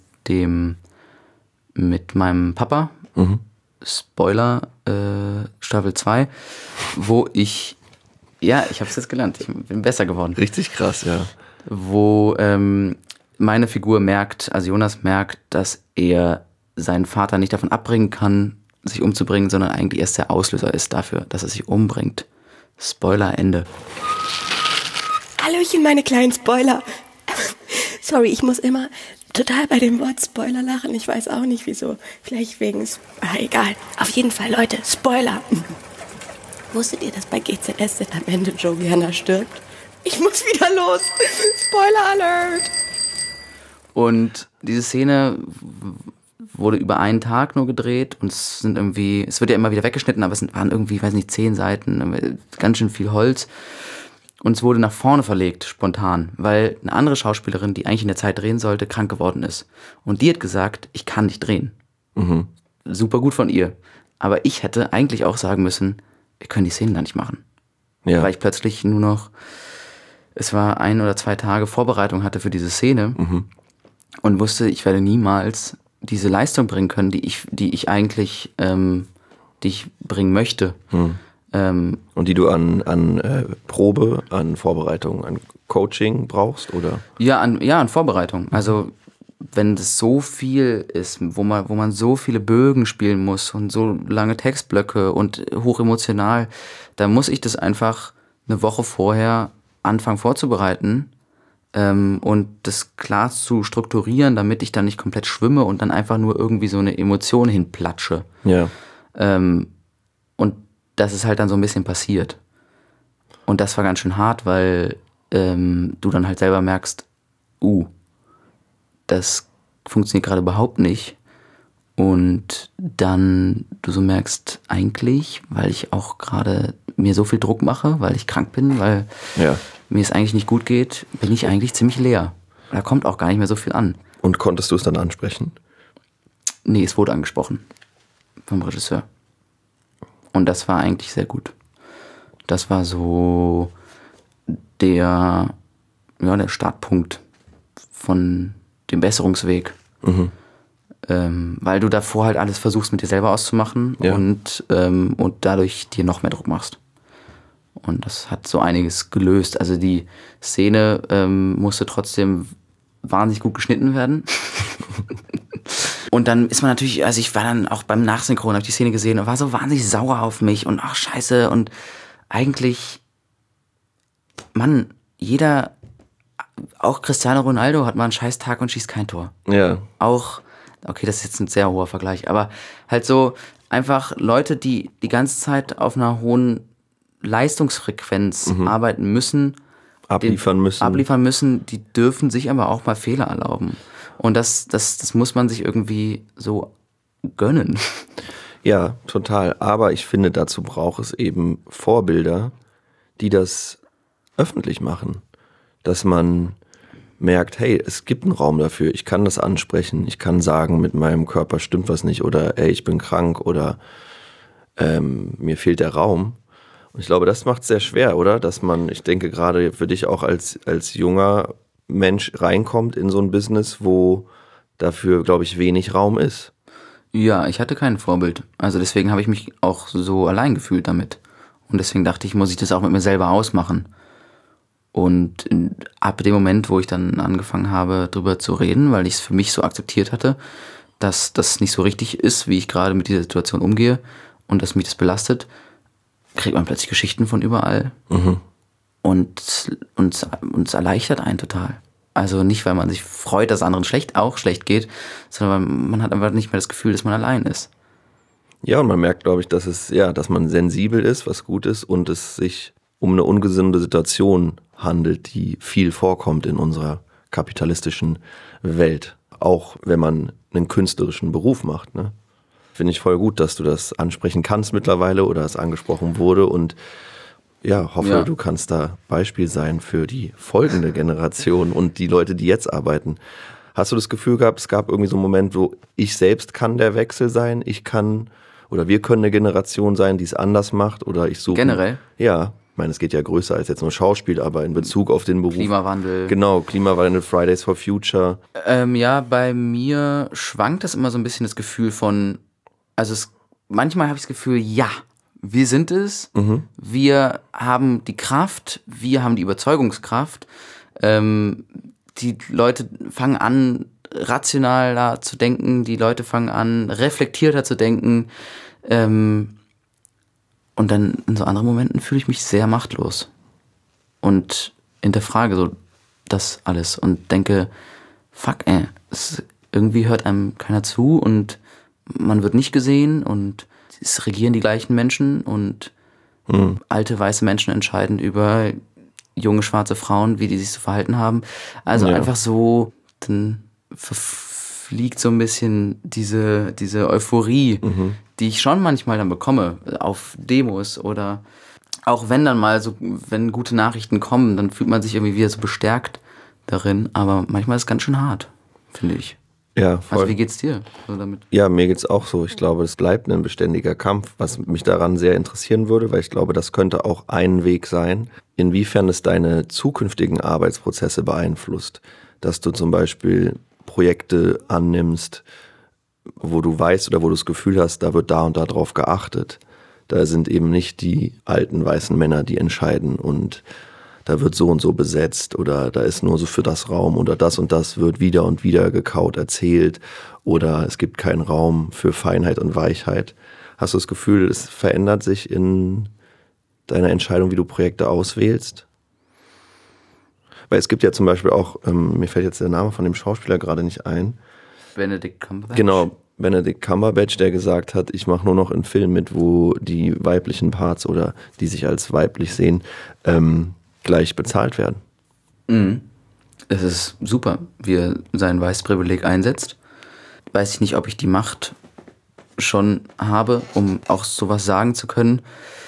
meinem Papa. Spoiler, Staffel 2, wo ich habe es jetzt gelernt, ich bin besser geworden. Richtig krass, ja. Wo meine Figur merkt, also Jonas merkt, dass er seinen Vater nicht davon abbringen kann, sich umzubringen, sondern eigentlich erst der Auslöser ist dafür, dass er sich umbringt. Spoiler, Ende. Hallöchen, meine kleinen Spoiler. Sorry, ich muss immer total bei dem Wort Spoiler lachen. Ich weiß auch nicht wieso. Vielleicht wegen... egal. Auf jeden Fall, Leute, Spoiler. Wusstet ihr, dass bei GZSZ am Ende Joviana stirbt? Ich muss wieder los. Spoiler Alert. Und diese Szene wurde über einen Tag nur gedreht und es wird ja immer wieder weggeschnitten, aber es waren irgendwie, weiß nicht, 10 Seiten, ganz schön viel Holz. Und es wurde nach vorne verlegt, spontan, weil eine andere Schauspielerin, die eigentlich in der Zeit drehen sollte, krank geworden ist. Und die hat gesagt, ich kann nicht drehen. Super gut von ihr. Aber ich hätte eigentlich auch sagen müssen, wir können die Szenen gar nicht machen. Ja. Weil ich plötzlich nur noch, es war 1 oder 2 Tage Vorbereitung hatte für diese Szene und wusste, ich werde niemals diese Leistung bringen können, die ich eigentlich, die ich bringen möchte. Und die du an Probe, an Vorbereitung, an Coaching brauchst, oder? Ja, an Vorbereitung. Also wenn das so viel ist, wo man so viele Bögen spielen muss und so lange Textblöcke und hochemotional, da muss ich das einfach eine Woche vorher anfangen vorzubereiten und das klar zu strukturieren, damit ich dann nicht komplett schwimme und dann einfach nur irgendwie so eine Emotion hinplatsche. Ja. Und das ist halt dann so ein bisschen passiert. Und das war ganz schön hart, weil du dann halt selber merkst, das funktioniert gerade überhaupt nicht. Und dann du so merkst, eigentlich, weil ich auch gerade mir so viel Druck mache, weil ich krank bin, weil mir es eigentlich nicht gut geht, bin ich eigentlich ziemlich leer. Da kommt auch gar nicht mehr so viel an. Und konntest du es dann ansprechen? Nee, es wurde angesprochen vom Regisseur. Und das war eigentlich sehr gut. Das war so der Startpunkt von dem Besserungsweg. Weil du davor halt alles versuchst mit dir selber auszumachen und dadurch dir noch mehr Druck machst. Und das hat so einiges gelöst. Also die Szene musste trotzdem wahnsinnig gut geschnitten werden. Und dann ist man natürlich, also ich war dann auch beim Nachsynchron, habe die Szene gesehen und war so wahnsinnig sauer auf mich und ach scheiße und eigentlich, Mann, jeder, auch Cristiano Ronaldo hat mal einen scheiß Tag und schießt kein Tor. Ja. Auch, okay, das ist jetzt ein sehr hoher Vergleich, aber halt so einfach Leute, die die ganze Zeit auf einer hohen Leistungsfrequenz arbeiten müssen, Abliefern müssen, die dürfen sich aber auch mal Fehler erlauben. Und das muss man sich irgendwie so gönnen. Ja, total. Aber ich finde, dazu braucht es eben Vorbilder, die das öffentlich machen, dass man merkt, hey, es gibt einen Raum dafür, ich kann das ansprechen, ich kann sagen, mit meinem Körper stimmt was nicht oder ey, ich bin krank oder mir fehlt der Raum. Und ich glaube, das macht es sehr schwer, oder? Dass man, ich denke gerade für dich auch als junger Mensch reinkommt in so ein Business, wo dafür, glaube ich, wenig Raum ist. Ja, ich hatte kein Vorbild. Also deswegen habe ich mich auch so allein gefühlt damit. Und deswegen dachte ich, muss ich das auch mit mir selber ausmachen. Und ab dem Moment, wo ich dann angefangen habe, drüber zu reden, weil ich es für mich so akzeptiert hatte, dass das nicht so richtig ist, wie ich gerade mit dieser Situation umgehe und dass mich das belastet, kriegt man plötzlich Geschichten von überall. Und uns erleichtert einen total. Also nicht, weil man sich freut, dass es anderen auch schlecht geht, sondern weil man hat einfach nicht mehr das Gefühl, dass man allein ist. Ja, und man merkt, glaube ich, dass man sensibel ist, was gut ist, und es sich um eine ungesunde Situation handelt, die viel vorkommt in unserer kapitalistischen Welt. Auch wenn man einen künstlerischen Beruf macht, ne? Finde ich voll gut, dass du das ansprechen kannst mittlerweile oder es angesprochen wurde, und ja, hoffe, du kannst da Beispiel sein für die folgende Generation und die Leute, die jetzt arbeiten. Hast du das Gefühl gehabt, es gab irgendwie so einen Moment, wo ich selbst kann der Wechsel sein, oder wir können eine Generation sein, die es anders macht, oder ich suche... Generell? Ja, ich meine, es geht ja größer als jetzt nur Schauspiel, aber in Bezug auf den Beruf. Klimawandel. Genau, Klimawandel, Fridays for Future. Ja, bei mir schwankt das immer so ein bisschen das Gefühl von, manchmal habe ich das Gefühl, ja, wir sind es, wir haben die Kraft, wir haben die Überzeugungskraft, die Leute fangen an, rationaler zu denken, die Leute fangen an, reflektierter zu denken, und dann in so anderen Momenten fühle ich mich sehr machtlos und hinterfrage so das alles und denke, fuck, irgendwie hört einem keiner zu und man wird nicht gesehen und es regieren die gleichen Menschen und alte weiße Menschen entscheiden über junge schwarze Frauen, wie die sich zu verhalten haben. Also einfach so, dann verfliegt so ein bisschen diese Euphorie, die ich schon manchmal dann bekomme auf Demos oder auch wenn dann mal so, wenn gute Nachrichten kommen, dann fühlt man sich irgendwie wieder so bestärkt darin, aber manchmal ist es ganz schön hart, finde ich. Ja, voll. Also wie geht's dir so damit? Ja, mir geht's auch so. Ich glaube, es bleibt ein beständiger Kampf, was mich daran sehr interessieren würde, weil ich glaube, das könnte auch ein Weg sein, inwiefern es deine zukünftigen Arbeitsprozesse beeinflusst. Dass du zum Beispiel Projekte annimmst, wo du weißt oder wo du das Gefühl hast, da wird da und da drauf geachtet. Da sind eben nicht die alten weißen Männer, die entscheiden und da wird so und so besetzt oder da ist nur so für das Raum oder das und das wird wieder und wieder gekaut erzählt oder es gibt keinen Raum für Feinheit und Weichheit. Hast du das Gefühl, es verändert sich in deiner Entscheidung, wie du Projekte auswählst? Weil es gibt ja zum Beispiel auch, mir fällt jetzt der Name von dem Schauspieler gerade nicht ein. Benedict Cumberbatch? Genau, Benedict Cumberbatch, der gesagt hat, ich mache nur noch in Filmen mit, wo die weiblichen Parts oder die sich als weiblich sehen, gleich bezahlt werden. Es ist super, wie er sein weißes Privileg einsetzt. Weiß ich nicht, ob ich die Macht schon habe, um auch sowas sagen zu können.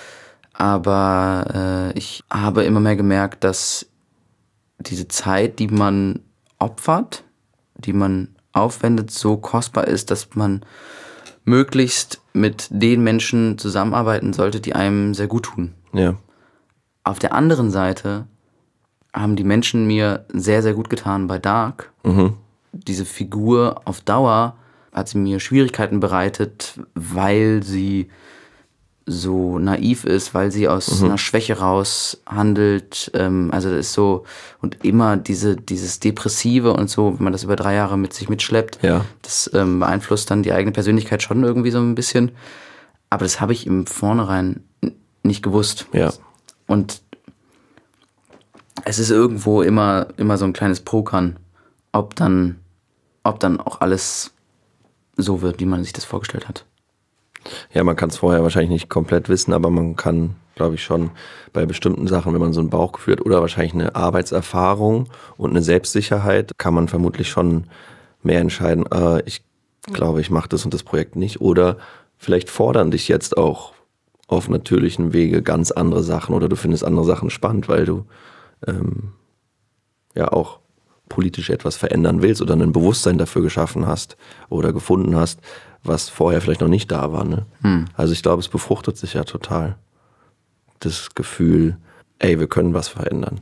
Aber ich habe immer mehr gemerkt, dass diese Zeit, die man opfert, die man aufwendet, so kostbar ist, dass man möglichst mit den Menschen zusammenarbeiten sollte, die einem sehr gut tun. Ja. Auf der anderen Seite haben die Menschen mir sehr, sehr gut getan bei Dark. Diese Figur auf Dauer hat sie mir Schwierigkeiten bereitet, weil sie so naiv ist, weil sie aus einer Schwäche raus handelt. Also das ist so, und immer dieses Depressive und so, wenn man das über 3 Jahre mit sich mitschleppt, das beeinflusst dann die eigene Persönlichkeit schon irgendwie so ein bisschen. Aber das habe ich im Vornherein nicht gewusst. Ja. Und es ist irgendwo immer so ein kleines Pokern, ob dann auch alles so wird, wie man sich das vorgestellt hat. Ja, man kann es vorher wahrscheinlich nicht komplett wissen, aber man kann, glaube ich, schon bei bestimmten Sachen, wenn man so ein Bauchgefühl hat oder wahrscheinlich eine Arbeitserfahrung und eine Selbstsicherheit, kann man vermutlich schon mehr entscheiden, ich glaube, ich mache das und das Projekt nicht. Oder vielleicht fordern dich jetzt auch auf natürlichen Wege ganz andere Sachen oder du findest andere Sachen spannend, weil du ja auch politisch etwas verändern willst oder ein Bewusstsein dafür geschaffen hast oder gefunden hast, was vorher vielleicht noch nicht da war. Ne? Also ich glaube, es befruchtet sich ja total. Das Gefühl, ey, wir können was verändern.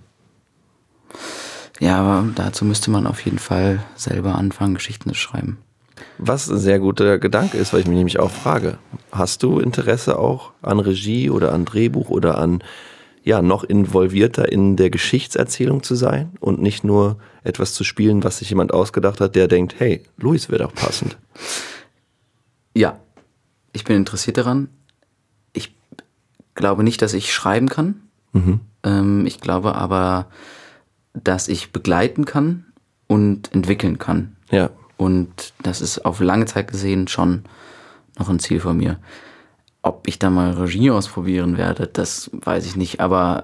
Ja, aber dazu müsste man auf jeden Fall selber anfangen, Geschichten zu schreiben. Was ein sehr guter Gedanke ist, weil ich mich nämlich auch frage, hast du Interesse auch an Regie oder an Drehbuch oder an noch involvierter in der Geschichtserzählung zu sein und nicht nur etwas zu spielen, was sich jemand ausgedacht hat, der denkt, hey, Luis wäre doch passend. Ja, ich bin interessiert daran. Ich glaube nicht, dass ich schreiben kann. Ich glaube aber, dass ich begleiten kann und entwickeln kann. Ja. Und das ist auf lange Zeit gesehen schon noch ein Ziel von mir. Ob ich da mal Regie ausprobieren werde, das weiß ich nicht. Aber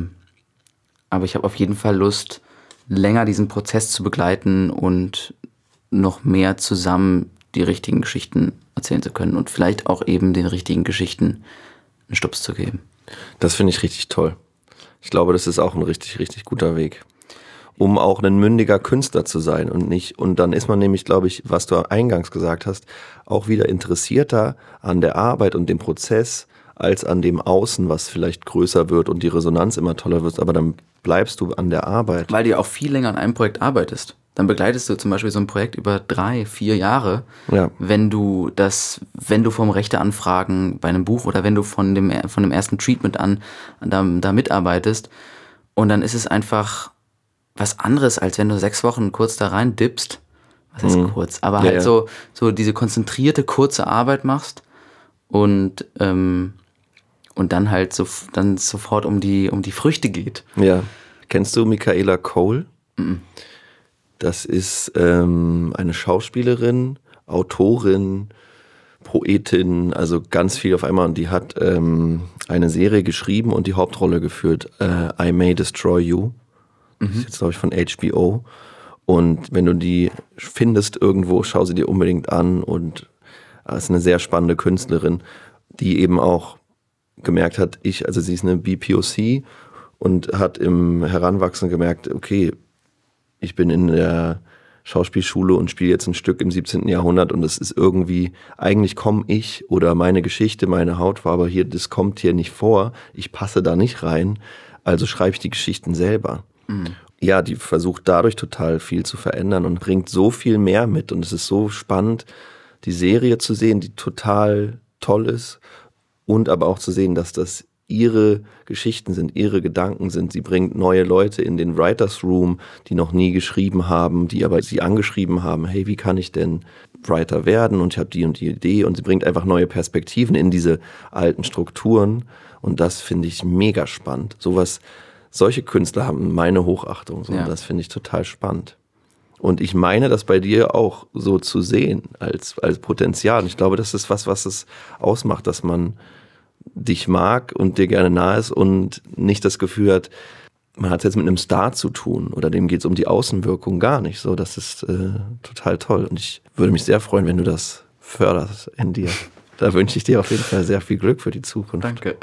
ich habe auf jeden Fall Lust, länger diesen Prozess zu begleiten und noch mehr zusammen die richtigen Geschichten erzählen zu können und vielleicht auch eben den richtigen Geschichten einen Stups zu geben. Das finde ich richtig toll. Ich glaube, das ist auch ein richtig, richtig guter Weg. Um auch ein mündiger Künstler zu sein und dann ist man nämlich, glaube ich, was du eingangs gesagt hast, auch wieder interessierter an der Arbeit und dem Prozess als an dem Außen, was vielleicht größer wird und die Resonanz immer toller wird, aber dann bleibst du an der Arbeit. Weil du ja auch viel länger an einem Projekt arbeitest. Dann begleitest du zum Beispiel so ein Projekt über 3-4 Jahre, wenn du vom Rechteanfragen bei einem Buch oder wenn du von dem ersten Treatment an da mitarbeitest und dann ist es einfach was anderes, als wenn du 6 Wochen kurz da rein dippst. Was heißt kurz? Aber halt so diese konzentrierte, kurze Arbeit machst und dann halt dann sofort um die Früchte geht. Ja. Kennst du Michaela Coel? Das ist eine Schauspielerin, Autorin, Poetin, also ganz viel auf einmal. Und die hat eine Serie geschrieben und die Hauptrolle geführt, I May Destroy You. Das ist jetzt, glaube ich, von HBO. Und wenn du die findest irgendwo, schau sie dir unbedingt an. Und ist eine sehr spannende Künstlerin, die eben auch gemerkt hat, sie ist eine BPOC und hat im Heranwachsen gemerkt, okay, ich bin in der Schauspielschule und spiele jetzt ein Stück im 17. Jahrhundert und es ist irgendwie, eigentlich komme ich oder meine Geschichte, meine Hautfarbe hier, das kommt hier nicht vor, ich passe da nicht rein, also schreibe ich die Geschichten selber. Ja, die versucht dadurch total viel zu verändern und bringt so viel mehr mit und es ist so spannend, die Serie zu sehen, die total toll ist und aber auch zu sehen, dass das ihre Geschichten sind, ihre Gedanken sind. Sie bringt neue Leute in den Writers Room, die noch nie geschrieben haben, die aber sie angeschrieben haben, hey, wie kann ich denn Writer werden? Und ich habe die und die Idee. Und sie bringt einfach neue Perspektiven in diese alten Strukturen. Und das finde ich mega spannend. Solche Künstler haben meine Hochachtung. So. Ja. Und das finde ich total spannend. Und ich meine, das bei dir auch so zu sehen als Potenzial. Und ich glaube, das ist was es ausmacht, dass man dich mag und dir gerne nahe ist und nicht das Gefühl hat, man hat es jetzt mit einem Star zu tun oder dem geht es um die Außenwirkung gar nicht. So, das ist total toll und ich würde mich sehr freuen, wenn du das förderst in dir. Da wünsche ich dir auf jeden Fall sehr viel Glück für die Zukunft. Danke.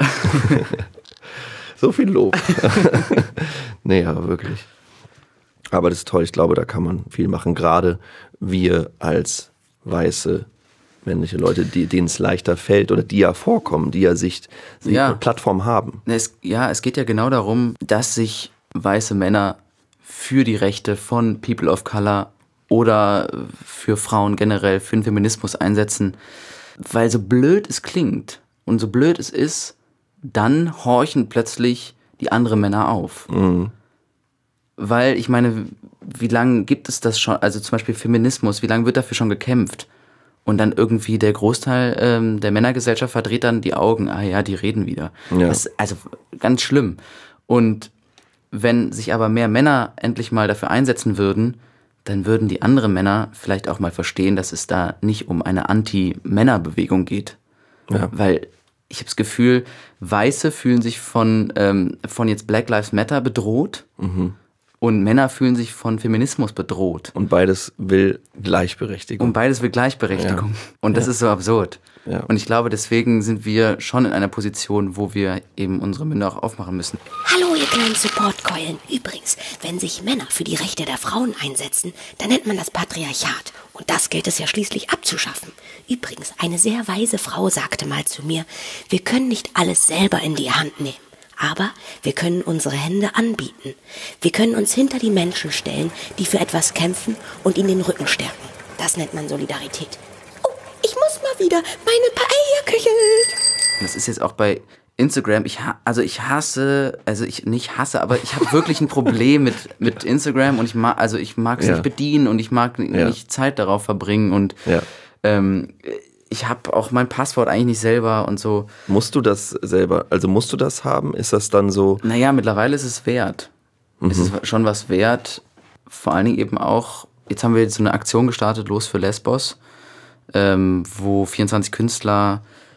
So viel Lob. Nee, aber wirklich. Aber das ist toll, ich glaube, da kann man viel machen. Gerade wir als weiße männliche Leute, denen es leichter fällt oder die ja vorkommen, die ja eine Plattform haben. Es geht ja genau darum, dass sich weiße Männer für die Rechte von People of Color oder für Frauen generell, für den Feminismus einsetzen. Weil so blöd es klingt und so blöd es ist, dann horchen plötzlich die anderen Männer auf. Weil ich meine, wie lange gibt es das schon, also zum Beispiel Feminismus, wie lange wird dafür schon gekämpft? Und dann irgendwie der Großteil der Männergesellschaft verdreht dann die Augen. Ah ja, die reden wieder. Ja. Das ist also ganz schlimm. Und wenn sich aber mehr Männer endlich mal dafür einsetzen würden, dann würden die anderen Männer vielleicht auch mal verstehen, dass es da nicht um eine Anti-Männer-Bewegung geht. Ja. Weil ich habe das Gefühl, Weiße fühlen sich von jetzt Black Lives Matter bedroht. Und Männer fühlen sich von Feminismus bedroht. Und beides will Gleichberechtigung. Ja. Und das ist so absurd. Ja. Und ich glaube, deswegen sind wir schon in einer Position, wo wir eben unsere Münder auch aufmachen müssen. Hallo, ihr kleinen Supportkeulen. Übrigens, wenn sich Männer für die Rechte der Frauen einsetzen, dann nennt man das Patriarchat. Und das gilt es ja schließlich abzuschaffen. Übrigens, eine sehr weise Frau sagte mal zu mir, wir können nicht alles selber in die Hand nehmen. Aber wir können unsere Hände anbieten. Wir können uns hinter die Menschen stellen, die für etwas kämpfen und ihnen den Rücken stärken. Das nennt man Solidarität. Oh, ich muss mal wieder meine Paella köcheln. Das ist jetzt auch bei Instagram. Ich habe wirklich ein Problem mit Instagram und ich mag es nicht bedienen und ich mag nicht Zeit darauf verbringen und ich habe auch mein Passwort eigentlich nicht selber und so. Musst du das haben? Ist das dann so? Naja, mittlerweile ist es wert. Es ist schon was wert. Vor allen Dingen eben auch, jetzt haben wir so eine Aktion gestartet, Los für Lesbos, wo 24 Künstler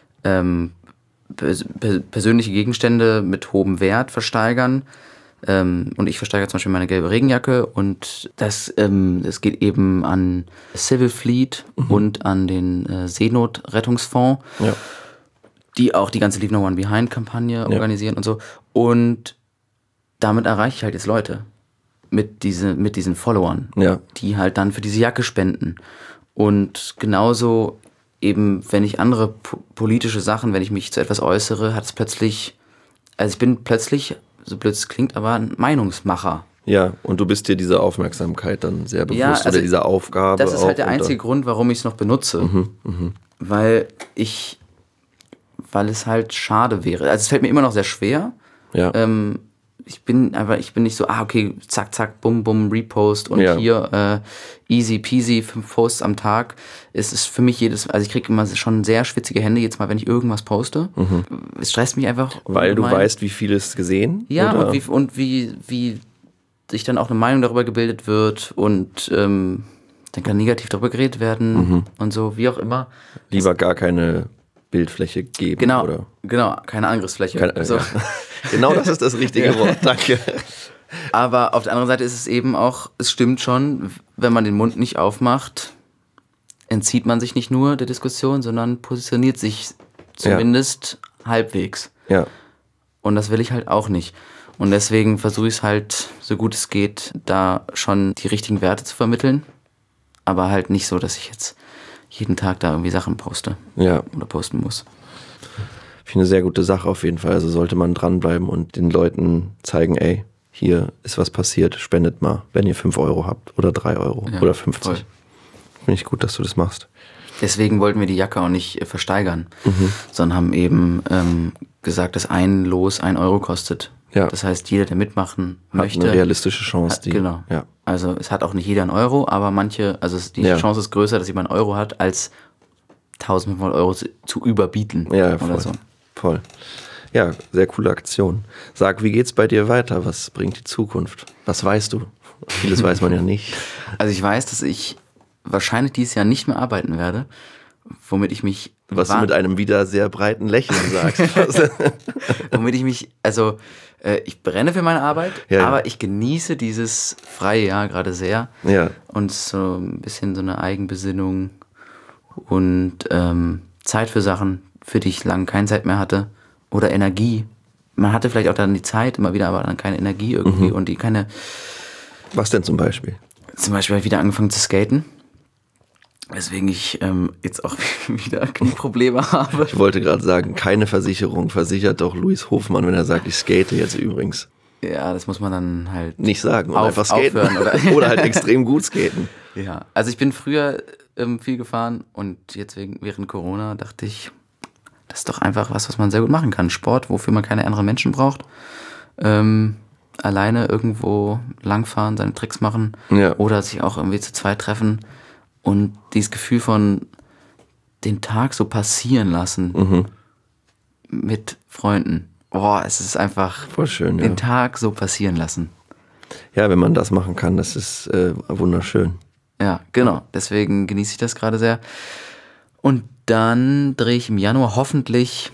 persönliche Gegenstände mit hohem Wert versteigern. Und ich versteigere zum Beispiel meine gelbe Regenjacke und das geht eben an Civil Fleet und an den Seenotrettungsfonds, die auch die ganze Leave No One Behind Kampagne organisieren und so. Und damit erreiche ich halt jetzt Leute mit diesen Followern, die halt dann für diese Jacke spenden. Und genauso eben, wenn ich andere politische Sachen, wenn ich mich zu etwas äußere, ich bin plötzlich, so blöd es klingt, aber ein Meinungsmacher. Ja, und du bist dir dieser Aufmerksamkeit dann sehr bewusst oder dieser Aufgabe. Das ist halt der einzige Grund, warum ich es noch benutze. Weil es halt schade wäre. Also es fällt mir immer noch sehr schwer. Ja. Ich bin nicht so, okay, zack, zack, bum, bum, Repost und hier easy peasy, 5 Posts am Tag. Es ist für mich ich kriege immer schon sehr schwitzige Hände jedes Mal, wenn ich irgendwas poste. Es stresst mich einfach. Weil du weißt, wie viel ist gesehen? Ja, oder? und wie sich dann auch eine Meinung darüber gebildet wird und dann kann negativ darüber geredet werden und so, wie auch immer. Lieber gar keine Bildfläche geben. Genau, keine Angriffsfläche. Genau, das ist das richtige Wort, danke. Aber auf der anderen Seite ist es eben auch, es stimmt schon, wenn man den Mund nicht aufmacht, entzieht man sich nicht nur der Diskussion, sondern positioniert sich zumindest halbwegs. Ja. Und das will ich halt auch nicht. Und deswegen versuche ich es halt, so gut es geht, da schon die richtigen Werte zu vermitteln. Aber halt nicht so, dass ich jetzt jeden Tag da irgendwie Sachen poste oder posten muss. Ich finde eine sehr gute Sache auf jeden Fall. Also sollte man dranbleiben und den Leuten zeigen, ey, hier ist was passiert, spendet mal, wenn ihr 5 Euro habt oder 3 Euro oder 50. Voll. Finde ich gut, dass du das machst. Deswegen wollten wir die Jacke auch nicht versteigern, sondern haben eben gesagt, dass ein Los 1 Euro kostet. Ja. Das heißt, jeder, der mitmachen möchte, hat eine realistische Chance. Genau. Ja. Also es hat auch nicht jeder 1 Euro, aber die Chance ist größer, dass jemand 1 Euro hat, als 1.500 Euro zu überbieten. Ja, voll. Oder so. Voll. Ja, sehr coole Aktion. Sag, wie geht's bei dir weiter? Was bringt die Zukunft? Was weißt du? Vieles weiß man ja nicht. Also ich weiß, dass ich wahrscheinlich dieses Jahr nicht mehr arbeiten werde, womit ich mich... Was du mit einem wieder sehr breiten Lächeln sagst. Womit ich mich... Also ich brenne für meine Arbeit, aber ich genieße dieses freie Jahr gerade sehr. Ja. Und so ein bisschen so eine Eigenbesinnung und Zeit für Sachen, für die ich lange keine Zeit mehr hatte. Oder Energie. Man hatte vielleicht auch dann die Zeit immer wieder, aber dann keine Energie irgendwie und die keine... Was denn zum Beispiel? Zum Beispiel habe ich wieder angefangen zu skaten. Weswegen ich jetzt auch wieder Knieprobleme habe. Ich wollte gerade sagen, keine Versicherung versichert doch Luis Hofmann, wenn er sagt, ich skate jetzt übrigens. Ja, das muss man dann halt nicht sagen oder einfach skaten. Oder halt extrem gut skaten. Ja, also ich bin früher viel gefahren und jetzt während Corona dachte ich, das ist doch einfach was man sehr gut machen kann. Sport, wofür man keine anderen Menschen braucht. Alleine irgendwo langfahren, seine Tricks machen oder sich auch irgendwie zu zweit treffen. Und dieses Gefühl von den Tag so passieren lassen mit Freunden. Es ist einfach voll schön, den Tag so passieren lassen. Ja, wenn man das machen kann, das ist wunderschön. Ja, genau. Deswegen genieße ich das gerade sehr. Und dann drehe ich im Januar hoffentlich,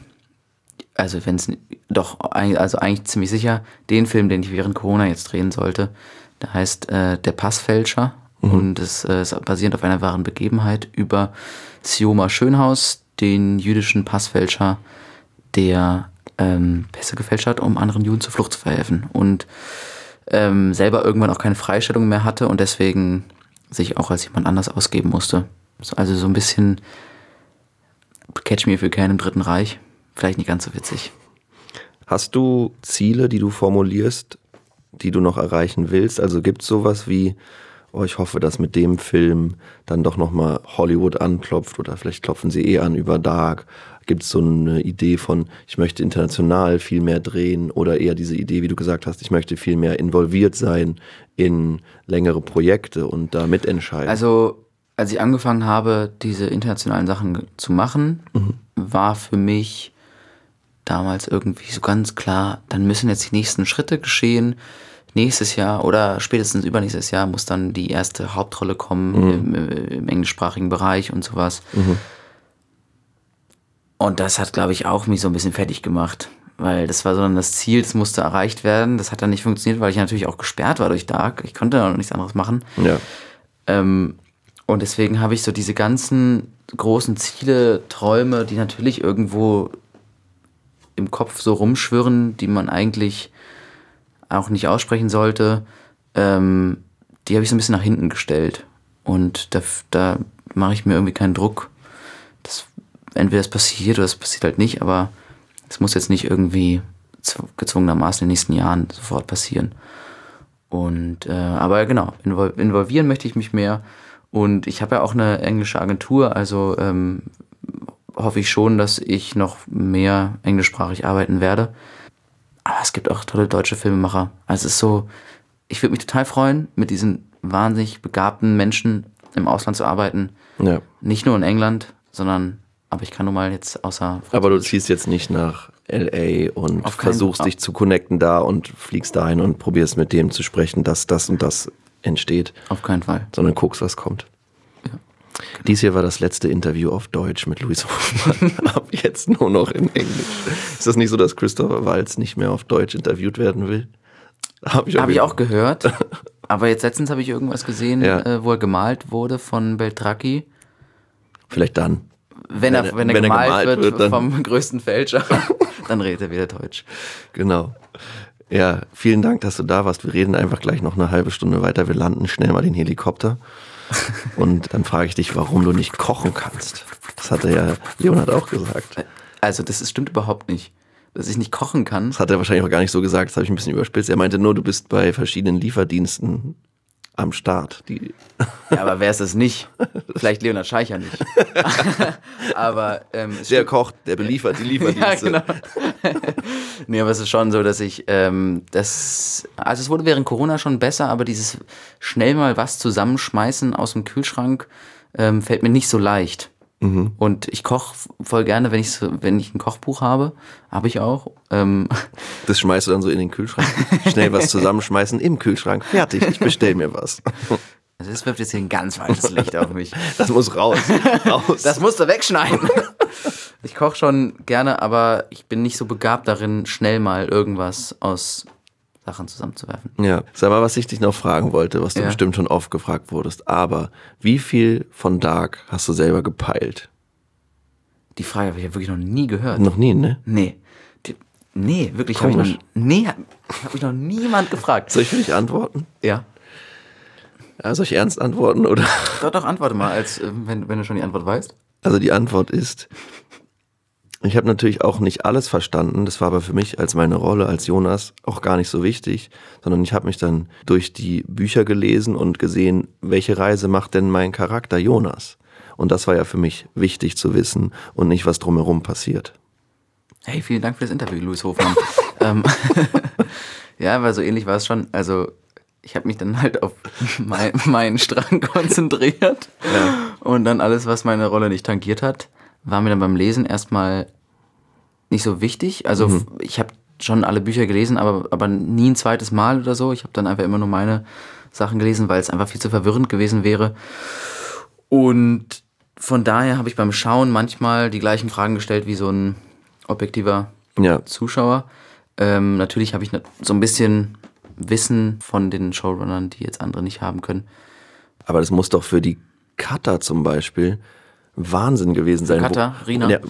eigentlich ziemlich sicher, den Film, den ich während Corona jetzt drehen sollte. Der heißt Der Passfälscher und es ist basierend auf einer wahren Begebenheit über Sioma Schönhaus, den jüdischen Passfälscher, der Pässe gefälscht hat, um anderen Juden zur Flucht zu verhelfen und selber irgendwann auch keine Freistellung mehr hatte und deswegen sich auch als jemand anders ausgeben musste. Also so ein bisschen Catch Me If You Can im Dritten Reich. Vielleicht nicht ganz so witzig. Hast du Ziele, die du formulierst, die du noch erreichen willst? Also gibt es sowas wie, oh, ich hoffe, dass mit dem Film dann doch nochmal Hollywood anklopft oder vielleicht klopfen sie an über Dark. Gibt es so eine Idee von, ich möchte international viel mehr drehen oder eher diese Idee, wie du gesagt hast, ich möchte viel mehr involviert sein in längere Projekte und da mitentscheiden? Also, als ich angefangen habe, diese internationalen Sachen zu machen, war für mich damals irgendwie so ganz klar, dann müssen jetzt die nächsten Schritte geschehen. Nächstes Jahr oder spätestens übernächstes Jahr muss dann die erste Hauptrolle kommen im englischsprachigen Bereich und sowas. Und das hat, glaube ich, auch mich so ein bisschen fertig gemacht, weil das war so dann das Ziel, das musste erreicht werden. Das hat dann nicht funktioniert, weil ich natürlich auch gesperrt war durch Dark. Ich konnte noch nichts anderes machen. Ja. Und deswegen habe ich so diese ganzen großen Ziele, Träume, die natürlich irgendwo im Kopf so rumschwirren, die man eigentlich auch nicht aussprechen sollte, die habe ich so ein bisschen nach hinten gestellt. Und da mache ich mir irgendwie keinen Druck. Entweder es passiert oder es passiert halt nicht, aber es muss jetzt nicht irgendwie gezwungenermaßen in den nächsten Jahren sofort passieren. Und aber genau, involvieren möchte ich mich mehr. Und ich habe ja auch eine englische Agentur, also hoffe ich schon, dass ich noch mehr englischsprachig arbeiten werde. Aber es gibt auch tolle deutsche Filmemacher. Also es ist so, ich würde mich total freuen, mit diesen wahnsinnig begabten Menschen im Ausland zu arbeiten. Ja. Nicht nur in England, sondern, aber ich kann nun mal jetzt außer... Aber du ziehst jetzt nicht nach L.A. und versuchst dich zu connecten da und fliegst dahin und probierst mit dem zu sprechen, dass das und das entsteht. Auf keinen Fall. Sondern guckst, was kommt. Ja. Dies hier war das letzte Interview auf Deutsch mit Louis Hofmann. Ab jetzt nur noch in Englisch. Ist das nicht so, dass Christopher Waltz nicht mehr auf Deutsch interviewt werden will? Hab ich auch gehört. Aber jetzt letztens habe ich irgendwas gesehen, wo er gemalt wurde von Beltracchi. Vielleicht dann. Wenn er gemalt wird vom größten Fälscher, dann redet er wieder Deutsch. Genau. Ja, vielen Dank, dass du da warst. Wir reden einfach gleich noch eine halbe Stunde weiter. Wir landen schnell mal den Helikopter. Und dann frage ich dich, warum du nicht kochen kannst. Das hatte ja Leonhard auch gesagt. Also das stimmt überhaupt nicht, dass ich nicht kochen kann. Das hat er wahrscheinlich auch gar nicht so gesagt, das habe ich ein bisschen überspitzt. Er meinte nur, du bist bei verschiedenen Lieferdiensten am Start. Ja, aber wer ist das nicht? Vielleicht Leonhard Scheicher nicht. Aber der kocht, der beliefert die Lieferdienste. Ja, genau. Nee, aber es ist schon so, dass ich also es wurde während Corona schon besser, aber dieses schnell mal was zusammenschmeißen aus dem Kühlschrank fällt mir nicht so leicht. Mhm. Und ich koche voll gerne, wenn ich ein Kochbuch habe ich auch. Das schmeißt du dann so in den Kühlschrank? Schnell was zusammenschmeißen im Kühlschrank. Fertig, ich bestell mir was. Also das wirft jetzt hier ein ganz falsches Licht auf mich. Das muss raus. Das musst du wegschneiden. Ich koche schon gerne, aber ich bin nicht so begabt darin, schnell mal irgendwas aus Sachen zusammenzuwerfen. Ja, sag mal, was ich dich noch fragen wollte, was du bestimmt schon oft gefragt wurdest, aber wie viel von Dark hast du selber gepeilt? Die Frage habe ich ja wirklich noch nie gehört. Noch nie, ne? Nee. Nee, wirklich. Habe ich noch niemand gefragt. Soll ich für dich antworten? Ja. Soll ich ernst antworten, oder? Doch, antworte mal, wenn du schon die Antwort weißt. Also die Antwort ist, ich habe natürlich auch nicht alles verstanden, das war aber für mich als meine Rolle als Jonas auch gar nicht so wichtig, sondern ich habe mich dann durch die Bücher gelesen und gesehen, welche Reise macht denn mein Charakter Jonas? Und das war ja für mich wichtig zu wissen und nicht, was drumherum passiert. Hey, vielen Dank für das Interview, Louis Hofmann. Ja, weil so ähnlich war es schon. Also ich habe mich dann halt auf meinen Strang konzentriert und dann alles, was meine Rolle nicht tangiert hat, war mir dann beim Lesen erstmal nicht so wichtig. Also ich habe schon alle Bücher gelesen, aber nie ein zweites Mal oder so. Ich habe dann einfach immer nur meine Sachen gelesen, weil es einfach viel zu verwirrend gewesen wäre. Und von daher habe ich beim Schauen manchmal die gleichen Fragen gestellt wie so ein objektiver Zuschauer. Natürlich habe ich so ein bisschen Wissen von den Showrunnern, die jetzt andere nicht haben können. Aber das muss doch für die Cutter zum Beispiel Wahnsinn gewesen sein. Cutter, Rina. Ja.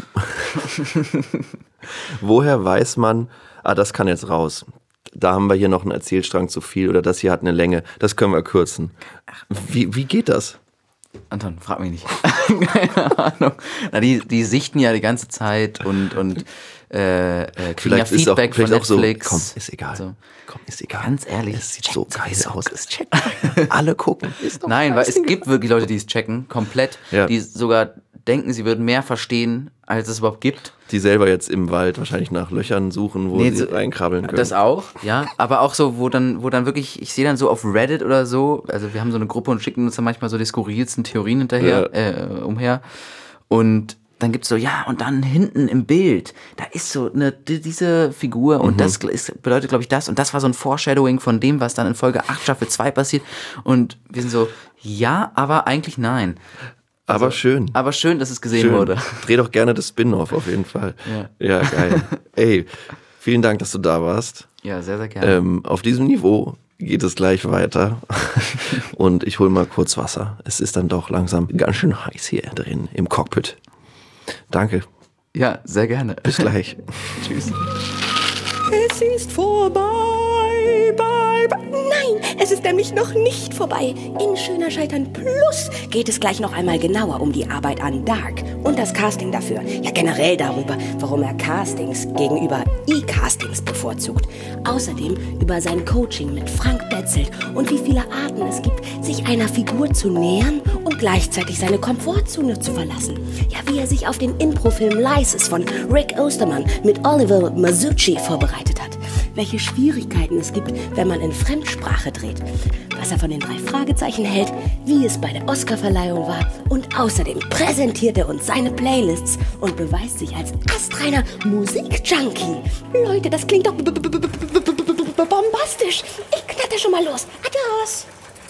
Woher weiß man, das kann jetzt raus. Da haben wir hier noch einen Erzählstrang zu viel oder das hier hat eine Länge. Das können wir kürzen. Wie geht das? Anton, frag mich nicht. Keine Ahnung. Na, die sichten ja die ganze Zeit und kriegen ja Feedback von Netflix. So, komm, ist egal. So. Komm, ist egal. Ganz ehrlich. Es sieht so geil aus. Es checkt. Alle gucken. Nein, weil es gibt wirklich Leute, die es checken, komplett. Ja. Die sogar denken, sie würden mehr verstehen, als es überhaupt gibt. Die selber jetzt im Wald wahrscheinlich nach Löchern suchen, wo sie reinkrabbeln können. Das auch, ja. Aber auch so, wo dann wirklich, ich sehe dann so auf Reddit oder so, also wir haben so eine Gruppe und schicken uns dann manchmal so die skurrilsten Theorien umher. Und dann gibt's so, ja, und dann hinten im Bild, da ist so diese Figur und das bedeutet, glaube ich, das. Und das war so ein Foreshadowing von dem, was dann in Folge 8 Staffel 2 passiert. Und wir sind so, ja, aber eigentlich nein. Aber schön. Aber schön, dass es gesehen wurde. Dreh doch gerne das Spin-off auf jeden Fall. Ja, geil. Ey, vielen Dank, dass du da warst. Ja, sehr, sehr gerne. Auf diesem Niveau geht es gleich weiter. Und ich hole mal kurz Wasser. Es ist dann doch langsam ganz schön heiß hier drin im Cockpit. Danke. Ja, sehr gerne. Bis gleich. Tschüss. Es ist vorbei. Nein, es ist nämlich noch nicht vorbei. In Schöner Scheitern Plus geht es gleich noch einmal genauer um die Arbeit an Dark und das Casting dafür. Ja, generell darüber, warum er Castings gegenüber E-Castings bevorzugt. Außerdem über sein Coaching mit Frank Betzelt und wie viele Arten es gibt, sich einer Figur zu nähern und gleichzeitig seine Komfortzone zu verlassen. Ja, wie er sich auf den Impro-Film Lysis von Rick Osterman mit Oliver Masucci vorbereitet hat. Welche Schwierigkeiten es gibt, wenn man in Fremdsprache dreht. Was er von den 3 Fragezeichen hält, wie es bei der Oscarverleihung war und außerdem präsentiert er uns seine Playlists und beweist sich als astreiner Musikjunkie. Leute, das klingt doch bombastisch. Ich knatter schon mal los. Adios.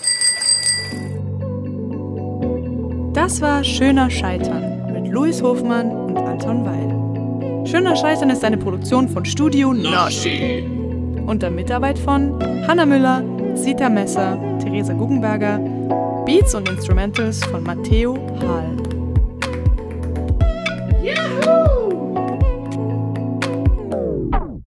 Das war Schöner Scheitern mit Louis Hofmann und Anton Weil. Schöner Scheitern ist eine Produktion von Studio Nashi. Unter Mitarbeit von Hanna Müller, Sita Messer, Theresa Guggenberger, Beats und Instrumentals von Matteo Hall. Juhu!